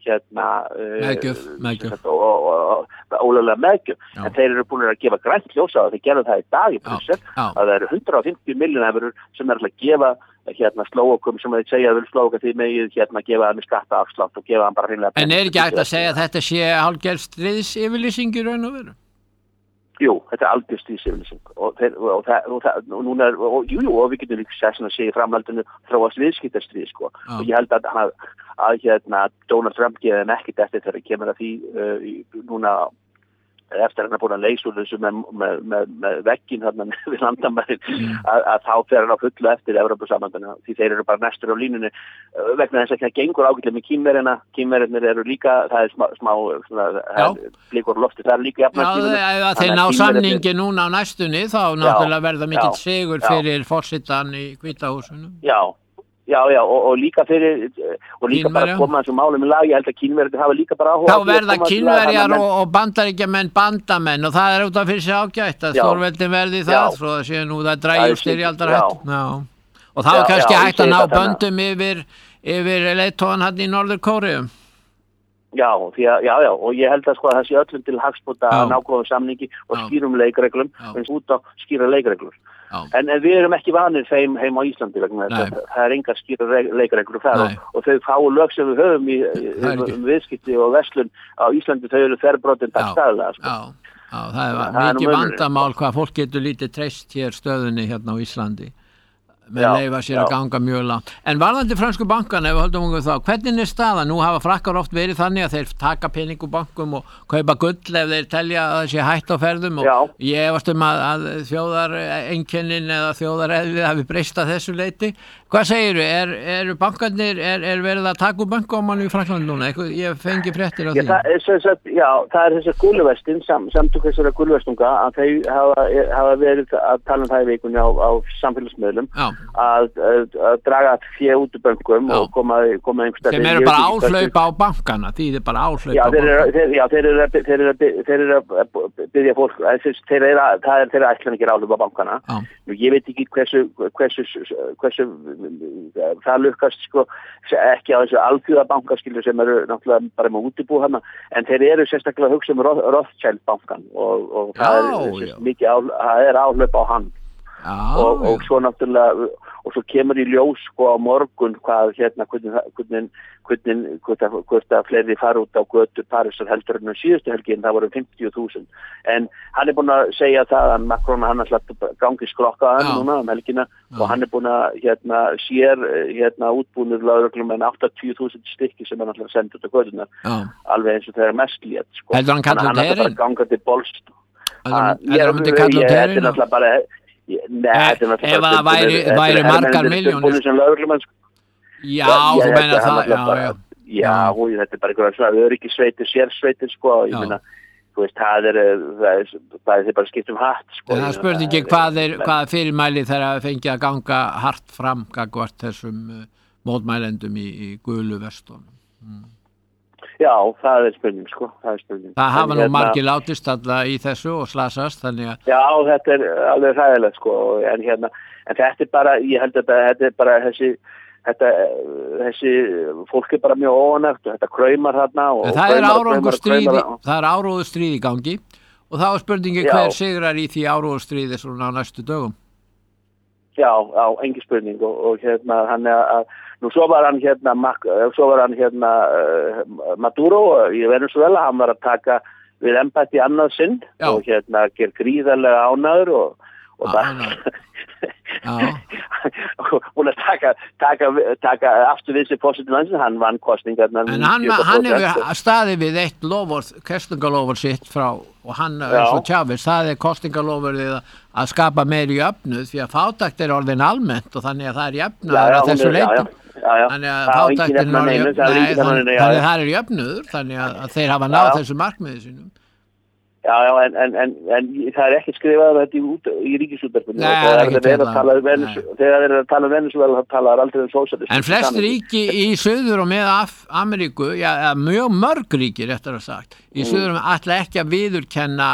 ólögleg meðgjöf en þeir eru búin að gefa grænt ljós á það þeir gerðu það í dag í Brussel að það eru 150 milljónir evrur sem er að gefa Slóvakum sem þeir segja að vil Slóvaka því megið gefa hann skattaafslátt og gefa hann bara hreinlega. En er ekki hægt að segja að þetta sé hálfgerð stríðsyfirlýsing í raun og veru? Jú, þetta er algjör stríðsyfirlýsing og núna og við getum líka sess að segja í framhaldinu þróast viðskiptastríð og ég held að Donald Trump geði þeim ekkert eftir þegar kemur að því núna eftir hann búin að leysa úr þessu með veggin við landamærin að þá fer hann á fullu eftir Evrópusambandinu því þeir eru bara næstur á línunni vegna þess að það gengur ágætlega með kínverðinir eru líka það er smá blikur lofti það er líka jafnast ef þeir ná samningi núna á næstunni þá náttúrulega verða mikill sigur fyrir forsetann í Hvíta húsinu. Já, og líka bara koma þessum málum í lag, ég held að Kínverjar hafa líka bara áhuga. Þá verða Kínverjar og bandaríkjamenn bandamenn og það er út af fyrir sig ágætt að stórveldin verði það, svo það sé nú það drægjur styrjaldarhætt. Og þá er kannski hægt að ná böndum yfir leiðtogan hann í Norður Kóreu. Já, og ég held að það sé öllum til hagsbóta að nákvæmum samningi og skýrum leikreglum, út á skýra leikreglur. En við erum ekki vanir þeim heim á Íslandi vegna þess að það er engar skýra leikreglur þar og þau fáu lög sem við höfum í viðskipti og verslun á Íslandi þau eru þverbrotin dagstæðlega. Já, það er mikið vandamál hvað fólk getur lítið treyst hér stöðunni hérna á Íslandi. Með leyfa sér að ganga mjög langt. En varðandi fransku bankana, ef við höldum þá, hvernig er staða? Nú hafa Frakkar oft verið þannig að þeir taka pening úr bankum og kaupa gull ef þeir telja að það sé hætt á ferðum og ég efast að þjóðareinkennin eða þjóðareðlið hafi breyst að þessu leyti. Hvað segirðu? Eru bankarnir, er verið að taka úr bankamann í Frakkland núna? Ég fengi fréttir á því. Það er þessi gúluvestin, samtök þessara gúluvestunga, að þau hafa verið að tala um það í vikunni á samfélagsmiðlum að draga fé út úr bönkum og koma einhverstað. Sem eru bara áhlaupa á bankana, því þið bara áhlaupa á bankana. Þeir eru að byrja fólk, þeir eru ætlan ekki áhlaupa á bankana. Ég veit ekki hversu það lukkast ekki á þessu alþjóðabanka sem eru náttúrulega bara með útibú hana en þeir eru sérstaklega að hugsa Rothschild bankan og það er mikið það er áhlaup á hann og svo náttúrulega og svo kemur í ljós sko á morgun hvað hvort að fleiri fara út á götur Parísar heldur en síðustu helgin, það voru 50.000 en hann búinn að segja það að Macron hann alltaf gangi skrokkaðan núna helgina og hann búinn að sér útbúnir lögreglumenn 80.000 stykki sem hann alltaf sendur út á göturnar alveg eins og þeirra mest lét sko. Heldur hann kalla út herinn? Gangandi bolst Heldur hann myndi kalla út herinn? Þetta er alltaf bara ef það væri margar miljónir Já, þú meina það Já, þetta er bara eitthvað svona öryggissveitir, sérsveitir sko, ég meina, þú veist, það er bara skipt hatt sko. Það spurði ekki hvað fyrirmæli þegar fengið að ganga hart fram gagnvart þessum mótmælendum í gulu vestunum. Já, það er spurning sko, Það hafa nú margir látist alltaf í þessu og slasast, þannig að Já, þetta er alveg hræðilegt sko, en þetta er bara, ég held að þetta er bara þessi fólk er bara mjög óanægt og þetta kraumar þarna og það er áróðustríð í gangi og þá er spurningi hver sigrar í því áróðustríði svona á næstu dögum Já, engin spurning og hann nú svo var hann Maduro í Venezuela, hann var að taka við embætti annað sinn og ger gríðarlega ánæður og hún að taka aftur við sig fórsetur landsins, hann vann kostningarnar en hann hefur staðið við eitt kosningalofur sitt frá og hann, eins og Chávez, það er kostningalofurðið að skapa meiri jöfnuð því að fátækt er orðin almennt og þannig að það er jöfnuður að þessu leyti þannig að fátækt það er jöfnuður þannig að þeir hafa náð þessu markmiði sínum Já, en það er ekki skrifað þetta í ríkisútvarpinu þegar þeir eru að tala Venezuela, það talar aldrei sósíalist. En flest ríki í Suður og með Ameríku, mjög mörg ríki réttar að sagt, í Suður og ætla ekki að viðurkenna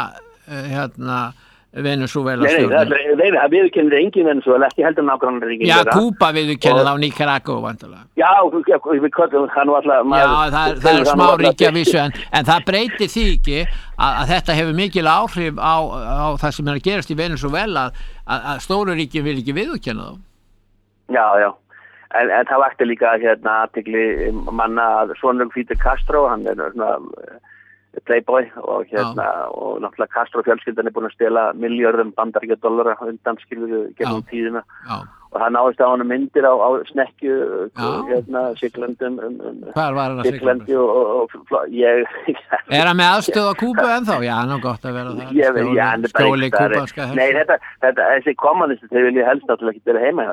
Venezuela stjórnum. Nei, það viðurkennir engin Venezuela, ekki heldur nákvæmlega ríkin. Já, Kúba viðurkennir á Nicaragua vantilega. Já, við köllum það nú alltaf. Já, það er smá ríki að vissu, en það breytir því ekki að þetta hefur mikil áhrif á það sem er að gerast í Venezuela að stóru ríkin vil ekki viðurkenna þá. Já, en það vakti líka athygli manna að sonur Fidel Castro, hann er svona playboy og og náttúrulega Castro fjölskyldan er búin að stela milljörðum bandaríkjadollara undan skilur gegnum tíðina og það náðist á hann myndir á snekkju Siglöndum Hvar var hann að Siglandi og ég Er hann með aðstöð á Kúbu ennþá? Já, hann er gott að vera það Skóli kúbanska Nei, þessi kommunisti þeir vilja helst náttúrulega ekki vera heima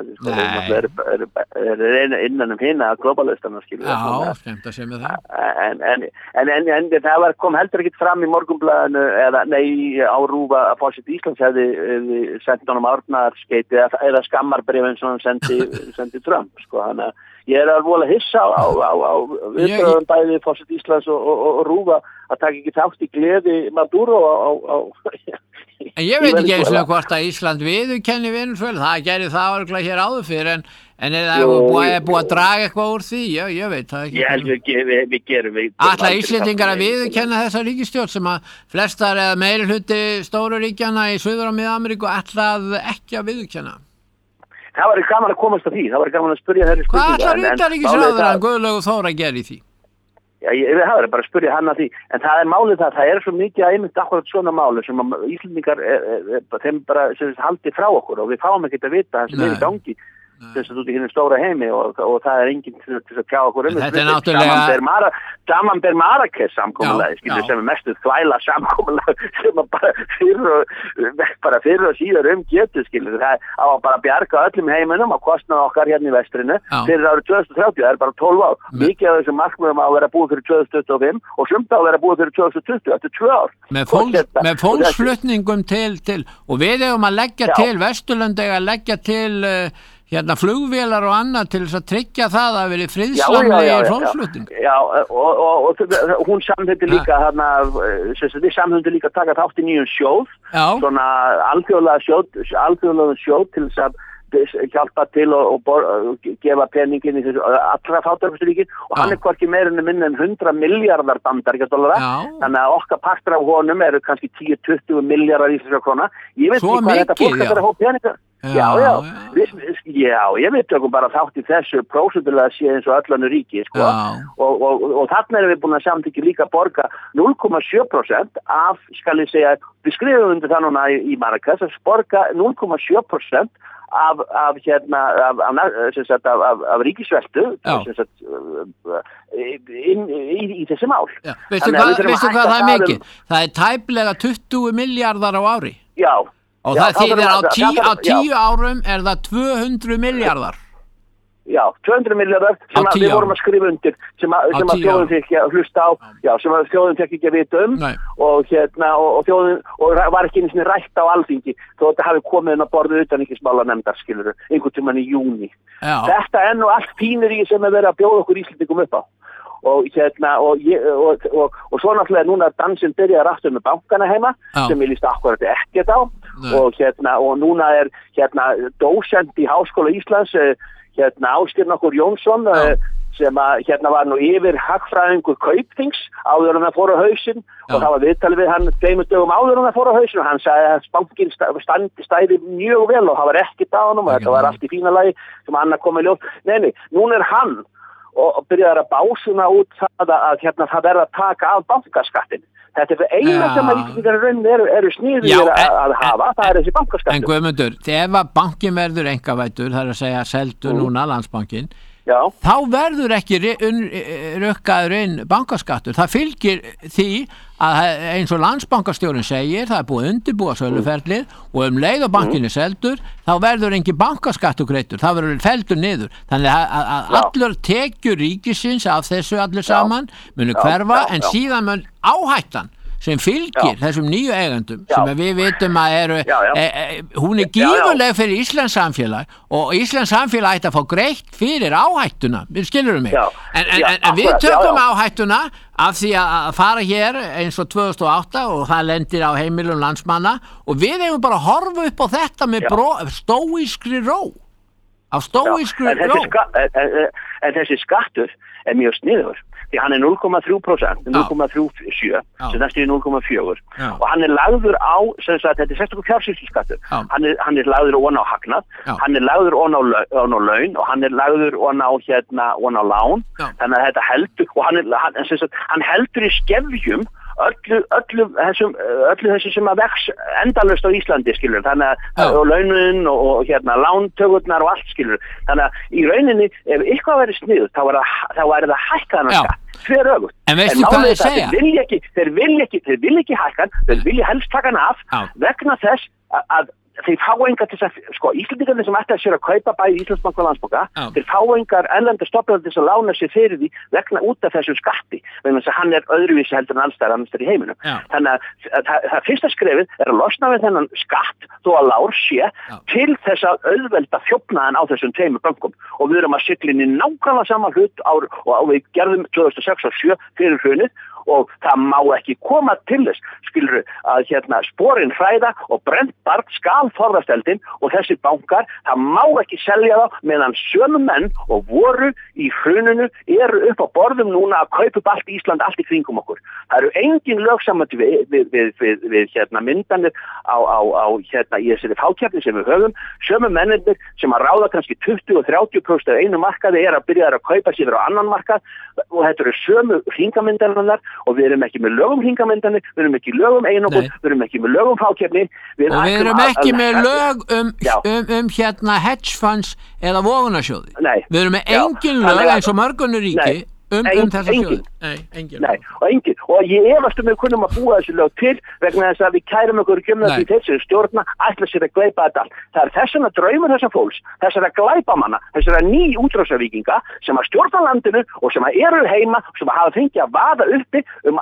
þeir eru innan hina globalistana skilur Já, skemmt að sé með það En það kom heldur ekkert fram í Morgunblaðinu á RÚV að forseti Íslands hefði sendt honum árnaðarskeyti eða skammarbrif eins og hann sendi Trump sko, þannig að ég er alveg vola hissa á viðbröðum bæði forseti Íslands og RÚV að taka ekki þátt í gleði Maduro En ég veit ekki eins og hvort að Ísland viðurkenni Venezuela, það gerir það örgulega hér áður fyrir en er það búið að draga eitthvað úr því? Ég veit það ekki. Ég held við gerum Ætla Íslendingar að viðurkenna þessa ríkisstjórn sem að flestar eða meiri hluti stóru ríkjana í Suður og Mið-Ameríku ætlað ekki að viðurkenna? Það var gaman að komast að því, það var gaman að spyrja þeirri spurninga. Hvað ætlar utanríkisráðherrann Guðlaugur Þór að gera í því? Já, ég hafði bara að spyrja hann að því, en það er málið það er svo mikið að einmitt akkurat svona máli sem að Íslendingar þeim bara haldið frá okkur og við fáum ekkert að vita það sem er í gangi þess að þú ert í hinn stóra heimi og það er enginn til að tjá okkur Þetta er náttúrulega Samanber Marrakesh samkomulagi skilur sem er mestu þvæla samkomulagi sem bara fyrir og síðar getur skilur það á að bara bjarga öllum heiminum að kostnaða okkar hérna í vestrinu fyrir árið 2030, það er bara 12 ár mikið af þessum markmiðum á að vera búið fyrir 2025 og sumt á að vera búið fyrir 2020 eftir 2 ár með fólksflutningum til og við eigum að leggja til Vesturlönd eiga að leggja til flugvélar og annað til þess að tryggja það að veri friðsamlegir fólksflutning. Já, og hún samþykkti líka við samþykkti líka að taka þátt í nýjum sjóð, svona alþjóðlega sjóð til þess að hjálpa til og gefa peningin í þessu allra fátækustu og hann er hvorki meira en minna en 100 miljardar bandaríkjadollara þannig að okkar partur af honum eru kannski 10-20 miljardar íslenskra króna ég veit ekki hvað þetta fólk að vera hóp peningar ég veit okkur bara þátt í þessu prósentulega sé eins og öllanur ríki, sko, og þarna erum við búin að samþykja líka borga 0,7% af, skal ég segja, við skrifum undir það núna í Marrakesh, að borga 0,7% af ríkisveltu í þessi mál. Veistu hvað það mikið? Það tæplega 20 miljardar á ári. Já. Og það þýðir á 10 árum það 200 miljardar. Já, 200 miljardar sem við vorum að skrifa undir sem að þjóðin fekk að hlusta á, sem að þjóðin fekk ekki að vita og þjóðin var ekki einu sinni rætt á Alþingi þó þetta hafi komið inn á borðið utanríkismálanefndar, skilurðu, einhvern tímann í júní. Þetta nú allt pínuríki sem er verið að bjóða okkur Íslendingum upp á. Og svo náttúrulega núna dansinn byrjaði aftur með bankana heima sem ég líst akkurat ekkert á og núna dósent í Háskóla Íslands Ásgeir nokkur Jónsson sem var nú yfir hagfræðingur Kaupþings áður en það fór á hausinn og það var viðtalið við hann 2 dögum áður en það fór á hausinn og hann sagði að bankinn stæði mjög vel og það var ekkert á honum og þetta var allt í fína lagi sem annað kom í ljós. Nei, núna hann og byrjaði að básuna út það að það verða að taka af bankaskattin. Þetta það eina sem að Íslendingar eru sniðugir að hafa, það þessi bankaskattur. En Guðmundur, ef að bankin verður einkavæddur, það að segja seldur núna Landsbankin, þá verður ekki rukkaður inn bankaskattur. Það fylgir því að eins og Landsbankastjórinn segir, það búið undirbúa söluferlið og leið og bankin seldur, þá verður engin bankaskattur greiddur, það verður feldur niður. Þannig að allur tekjur ríkisins af þessu allir saman munu hverfa en síðan mun áhættan sem fylgir þessum nýju eigendum sem við vitum að hún gífurleg fyrir Íslands samfélag og Íslands samfélag ætti að fá greitt fyrir áhættuna, skilurum mig en við tökum áhættuna af því að fara hér eins og 2008 og það lendir á heimilum landsmanna og við eigum bara að horfa upp á þetta með stóískri ró en þessi skattur mjög sniður því hann 0,3%, 0,37 sem næstu í 0,4 og hann lagður á, þetta sérstaklega fjársýsluskattur, hann lagður ofan á hagnað, hann lagður ofan á laun og hann lagður ofan á lán, þannig að þetta heldur og hann heldur í skefjum öllu þessu sem að vex endalaust á Íslandi, skilur, þannig að og launin og lántökurnar og allt, skilur, þannig að í rauninni ef eitthvað verið sniðugt, þá er það hækkaðan skatt, þveröfugt. En veistu hvað þeir segja? Þeir vilja ekki hækkan, þeir vilja helst taka hann af vegna þess að þeir fá engar til þess að, Íslendingarnir sem ætti að sér að kaupa bæði Íslandsbanka og Landsbanka, þeir fá engar erlendar stofnanir til þess að lána sér fyrir því vegna út af þessum skatti, vegna þess að hann öðruvísi heldur en allstæðar annars í heiminum. Þannig að það fyrsta skrefið að losna við þennan skatt þó að lár sé til þess að auðvelda þjófnaðan á þessum 2 bönkum og við erum að sigla inn í nákvæmlega sama hlut og við gerðum 2006 og 2007 fyrir hrunið og það má ekki koma til þess, skilur að sporin hræða og brennt barn skal forðast eldinn og þessi bankar, það má ekki selja þá meðan sömu menn og voru í hruninu eru upp á borðum núna að kaupa upp allt Ísland, allt í kringum okkur. Það eru engin lögsamandi við myndanir í þessari fákeppni sem við höfum, sömu mennir sem að ráða kannski 20 og 30% af einu markaði að byrja að kaupa sér á annan markað og þetta eru sömu hringamyndarinnar og við erum ekki með lögum hringamyndanir, við erum ekki lögum einokkur, við erum ekki með lögum fákeppni og við erum ekki með lög hedge funds eða vogunarsjóði. Við erum með engin lög eins og mörgunur ríki þessa sjóði. Engin. Og ég efast við kunnum að búa þessu lög til vegna þess að við kærum okkur til þessu stjórna ætla sér að gleypa þetta allt. Það þessana draumur þessa fólks, þessara glæpamanna, þessara ný útrásarvíkinga sem að stjórna landinu og sem að eru heima, sem að hafa fengið að vaða uppi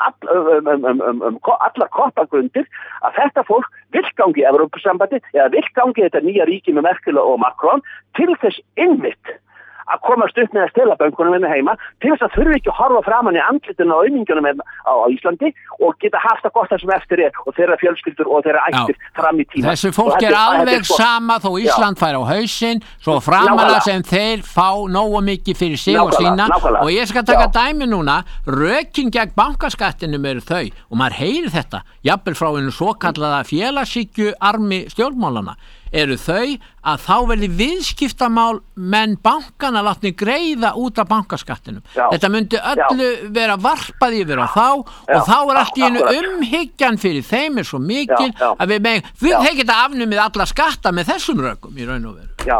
allar koppagrundir að þetta fólk vill gangi Evrópusambandi eða vill gangi þetta nýja ríki með Merkel og Macron til þess innmitt að komast upp með að stela bönkunum heima til þess að þurfi ekki að horfa framan í andlitinu og auðningunum á Íslandi og geta haft það gott það sem eftir og þeirra fjölskyldur og þeirra ættir fram í tíma. Þessu fólk alveg sama þó Ísland fær á hausinn svo framanlega sem þeir fá nógu mikið fyrir sig og sína og ég skal taka dæmi núna, rökin gegn bankaskattinum eru þau og maður heyrir þetta, jafnvel frá einu svokallaða félagshyggju armi stjórnmálana. eru þau að þá verði viðskiptamál menn bankana látni greiða út af bankaskattinum. Þetta myndi öllu vera varpað yfir á þá og þá allt í einu umhyggjan fyrir þeim svo mikil að við geta afnumið alla skatta með þessum rökum í raun og veru. Já,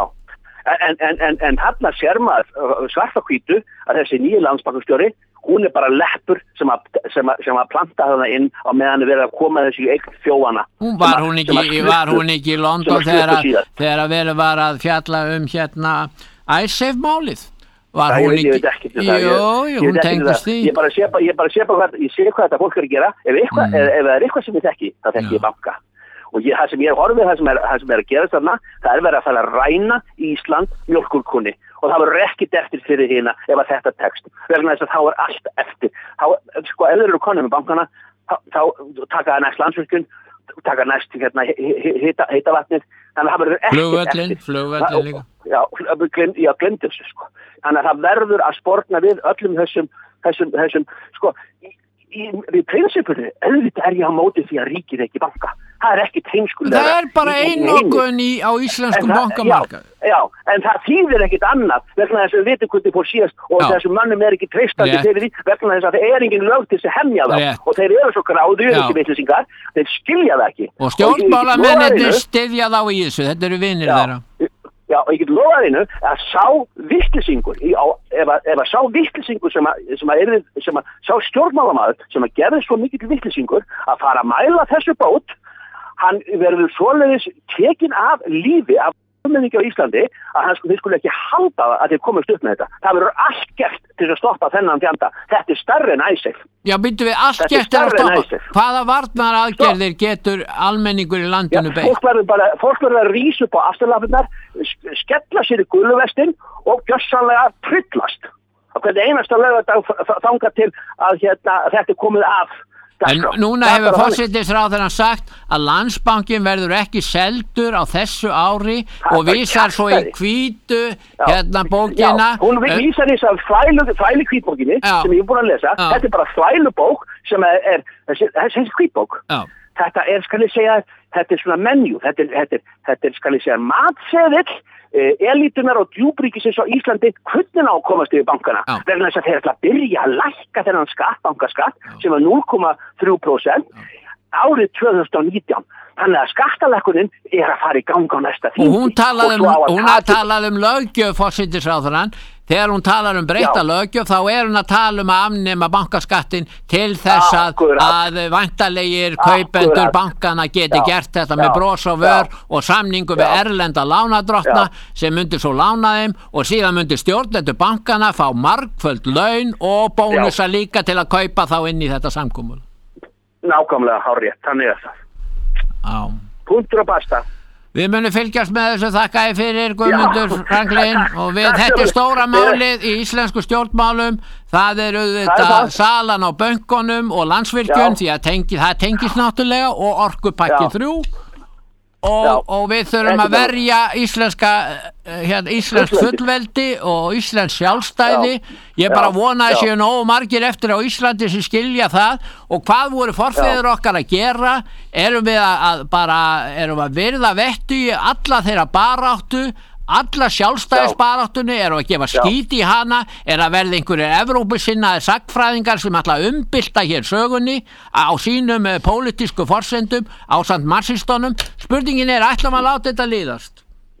en þarna sér maður svart á hvítu að þessi nýja landsbankastjóri, hún bara leppur sem að planta þarna inn á meðan verið að koma þessi eign þjófana. Var hún ekki í London þegar verið var að fjalla IceSafe-málið? Ég veit ekki til það. Hún tengdist því. Ég sé hvað þetta fólk er að gera. Ef það er eitthvað sem ég þekki, það þekki ég banka. Og það sem ég horfið, það sem er að gera þarna, það er verið að fara að ræna Ísland mjólkurkunni. Og það verður ekkert eftir fyrir hérna ef að þetta tekst. Vegna þess að þá er allt eftir. Sko, ef þeir eru konum með bankana, þá taka það næst Landsvirkjun, taka næst hitavatnið. Þannig að það verður ekkert eftir. Flugvöllin líka. Já, glemt þessu, sko. Þannig að það verður að sporna við öllum þessum, sko, í prinsipinu, auðvitað er ég á móti því að ríkið ekki banka. Það er ekki heimskulega. Það er bara einokun á íslenskum bankamarkaði. Já, en það þýðir ekkit annað vegna þess að við vitum hvernig fór síðast og þessum mönnum er ekki treystandi fyrir því vegna þess að það er engin lög til þess að hemja þá og þeir eru svo gráður ekki vitlesingar, þeir skilja það ekki. Og stjórnmálamennir styðja þá í þessu, þetta eru vinir þeirra. Já, og ég get lofaði hennu að sá vittlisingur, ef að sá vittlisingur sem að sá stjórnmálamaður sem að gerði svo mikill vittlisingur að fara að mæla þessu bót, hann verður svoleiðis tekin af lífi af ummenningi á Íslandi að þeir skulle ekki halda að þeir komast upp með þetta. Það verður allt gert til að stoppa þennan fjanda. Þetta er stærri en IceSafe. Já, byrju við allt gert til að stoppa. Hvaða varnaraðgerðir getur almenningur í landinu beitt? Fólk verður að rísa upp á afturlappirnar, skella sér í guluvestin og gjörsamlega tryllast. Og hvernig einasta laugardag þangað til að þetta er komið af. En núna hefur forsætisráðherrann sagt að Landsbankinn verður ekki seldur á þessu ári og vísar svo í hvítu bókina. Hún vísar í þess að þvælu hvítbókinni sem ég er búin að lesa. Þetta er bara þvælubók sem er þessi hvítbók. Þetta er, skal ég segja, þetta er svona menjú. Þetta er, skal ég segja, matseðill elítunar og djúpríkisins á Íslandi hvernig á að komast yfir bankana vegna þess að þeir ætla að byrja að lækka þennan bankaskatt sem var 0,3% árið 2019. Þannig að skattalækkunin er að fara í gang á næsta þingi. Og hún talaði löggjöf forsætisráðherrann. Þegar hún talar breyta löggjöf þá hún að tala að afnema bankaskattin til þess að væntanlegir kaupendur bankana geti gert þetta með bros á vör og samningu við erlenda lánadrottna sem myndi svo lána þeim og síðan myndi stjórnendur bankana fá margföld laun og bónusa líka til að kaupa þá inn í þetta samkomul. Nákvæmlega hárrétt, þannig er það. Punktur og basta. Við munum fylgjast með þessu, þakka ég fyrir Guðmundur Franklin og þetta er stóra málið í íslensku stjórnmálum, það er auðvitað salan á bönkunum og Landsvirkjun því að það tengist náttúrulega og orkupakki 3 og við þurfum að verja íslensk fullveldi og íslensk sjálfstæði. Ég bara vona að séu nógu margir eftir á Íslandi sem skilja það og hvað voru forfeður okkar að gera? Erum við að virða vettu í alla þeirra baráttu, alla sjálfstæðisbaráttunni, erum við að gefa skít í hana, að verða einhverjir Evrópusinnaðir sagnfræðingar sem ætla að umbylta hér sögunni á sínum pólitísku forsendum ásamt marxistunum. Spurningin ætlum að láta þetta líðast?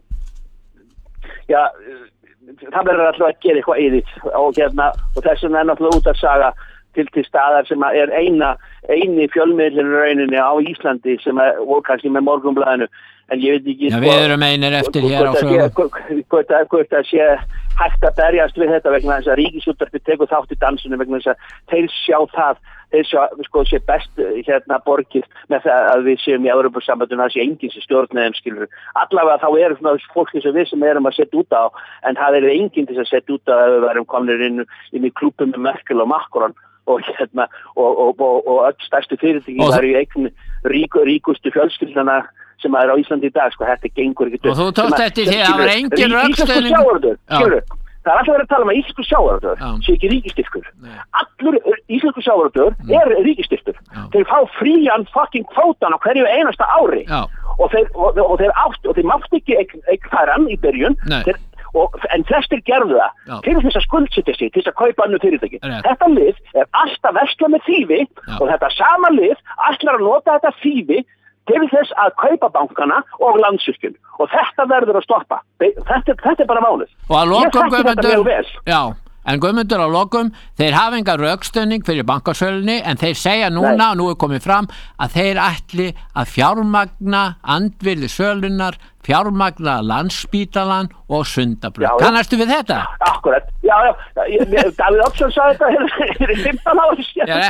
Já, það verður alltaf að gera eitthvað í því og þess vegna náttúrulega út að saga til staðar sem er eini fjölmiðlinn rauninni á Íslandi sem og kannski með Morgunblaðinu. En ég veit ekki við erum einir eftir hér á sögu hvort það sé hægt að berjast við þetta vegna þess að Ríkisútvarpið tekur þátt í dansinu vegna þess að þeir sjá sé best borgið með það að við séum í Evrópusambandinu, það sé enginn sem stjórnaðum skilur. Allavega þá eru svona fólki sem við sem erum að setja út á en það eru enginn til að setja út á að við værum komnir inn í klúbbum með Merkel og Macron og öll stærstu fyrirtæki það eru í eign ríkustu fjölskyldana sem er á Íslandi í dag, þetta gengur ekki. Og þú tókst eftir því að það var engin rökstuðning. Það er alltaf verið að tala um íslensku sjávarútvegur, sé ekki ríkisstyrkur. Allur íslensku sjávarútvegur er ríkisstyrkur. Þeir fá frían fucking kvótan á hverju einasta ári. Og og þeir mátt ekki færa hann í byrjun, en flestir gerðu það til þess að skuldsetja sig, til þess að kaupa annu fyrirtæki. Þetta lið alltaf versla með þýfi og þetta sama lið ætlar að nota þetta þýfi til þess að kaupa bankana og Landsvirkjun og þetta verður að stoppa. Þetta bara málið. Og að lokum Guðmundur, en Guðmundur á lokum, þeir hafa enga rökstuðning fyrir bankasölunni en þeir segja núna, og nú komið fram, að þeir ætli að fjármagna andvirði sölunnar, fjármagna Landspítalann og Sundabraut. Kannastu við þetta? Akkurat, já, Davíð Oddsson sagði þetta fyrir 15 ára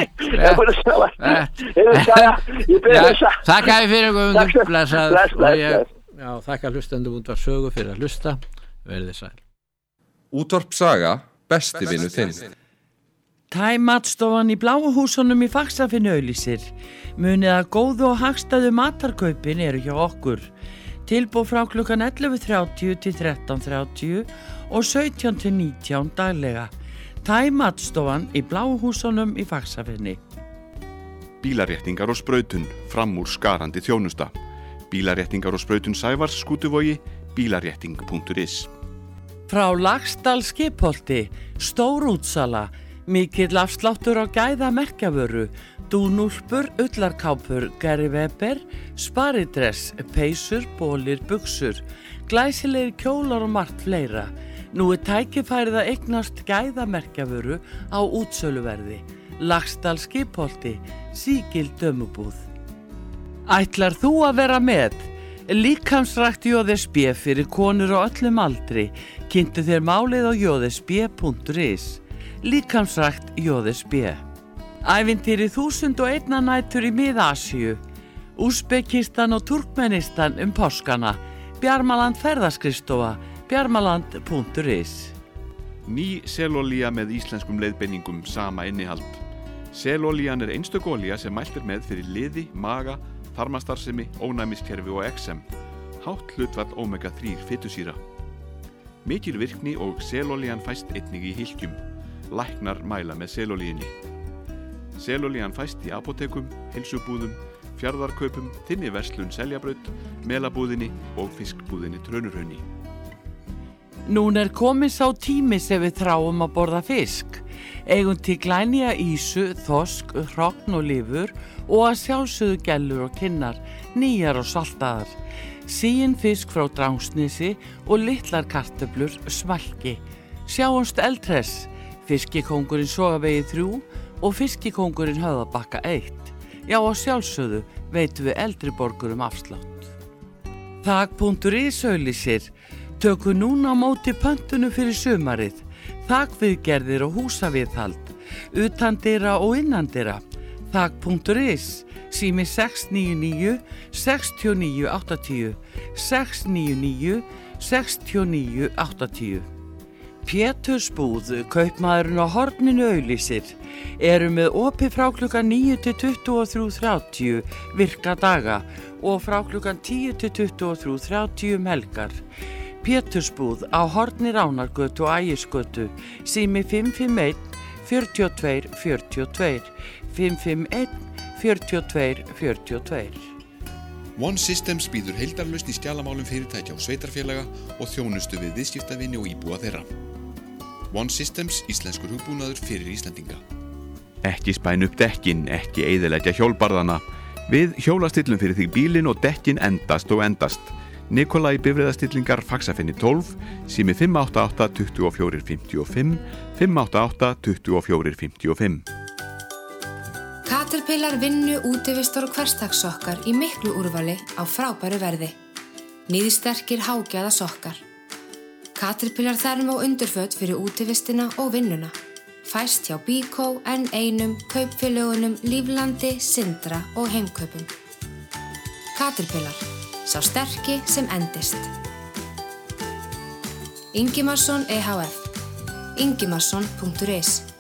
síðan. Þakka þér fyrir Guðmundur, blessaður. Þakka hlustendum Útvarp Sögu fyrir að hlusta, verið sæl. Útvarp Saga, besti vinur þinn. Matstofan í Bláu húsunum í Faxafinni auglýsir. Munið að góðu og hagstæðu matarkaupin eru hjá okkur. Tilboð frá klukkan 11:30 til 13:30 og 17 til 19 daglega. Matstofan í Bláu húsunum í Faxafinni. Bílaréttingar og sprautun, fram úr skarandi þjónusta. Bílaréttingar og sprautun Sævars Skútuvogi, bílarétting.is. Frá Laxdal Skipholti, stór útsala, mikill afsláttur á gæða merkjavöru, dúnúlpur, ullarkápur, Gary Weber, sparidress, peysur, bólir, buxur, glæsilegir kjólar og margt fleira. Nú tækifærið að eignast gæða merkjavöru á útsöluverði. Laxdal Skipholti, sígild dömubúð. Ætlar þú að vera með? Líkamsrækt JSB fyrir konur á öllum aldri. Kynntu þér málið á jsb.is. Líkamsrækt JSB. Ævintýri 1001 nætur í Mið-Asíu. Úsbekistan og Turkmenistan páskana. Bjarmaland ferðaskrifstofa. Bjarmaland.is. Ný selolía með íslenskum leiðbeiningum, sama innihald. Selolían einstök olía sem mælt með fyrir liði, maga, þarmastarfsemi, ónæmiskerfi og eksem. Hátt hlutfall omega-3 fitusýra. Mikil virkni og selolían fæst einnig í hylkjum. Læknar mæla með selolíunni. Selolían fæst í apótekum, heilsubúðum, fjarðarkaupum, þinni verslun Seljabraut, melabúðinni og fiskbúðinni Trönurhrauni. Nún komin sá tími sem við þráum að borða fisk. Eigum til glænýja ýsu, þorsk, hrogn og lifur og að sjálfsögðu gellur og kinnar, nýjar og saltaðar. Síinn fisk frá Drangsnesi og litlar kartöflur, smalki. Sjáumst eldhress, fiskikóngurinn Sogavegi 3 og fiskikóngurinn Höfðabakka 1. Já, og sjálfsögðu veitum við eldri borgurum afslátt. Þak.is auglýsir. Tökum núna á móti pöntunu fyrir sumarið. Þakviðgerðir og húsaviðhald, utandyra og innandyra. Þak.is, sími 699 69 80, 699 69 80. Pétursbúð, kaupmaðurinn á horninu auglýsir, eru með opið frá klukkan 9 til 23:30 virka daga og frá klukkan 10 til 23:30 helgar. Pétursbúð á horni Ránargötu og Ægisgötu, sími 551 42 42, 551 42 42. One Systems býður heildarlausn í skjalamálum fyrirtækja og sveitarfélaga og þjónustu við viðskiptavini og íbúa þeirra. One Systems, íslenskur hugbúnaður fyrir Íslendinga. Ekki spæn upp dekkin, ekki eyðileggja hjólbarðana. Við hjólastillum fyrir þig bílinn og dekkin endast og endast. Nikolai bifreiðastillingar Faxafinni 12, sími 588 24 55, 588 24 55. Caterpillar vinnu, útivistar og hversdagssokkar í miklu úrvali á frábæru verði. Níðsterkir hágjaða sokkar. Caterpillar þerm og undurföt fyrir útivistina og vinnuna. Fæst hjá Bíkó, N1, kaupfélögunum, Líflandi, Sindra og Heimkaupum. Caterpillar. Sá sterki sem endist. Ingimarsson EHF. Ingimarsson.is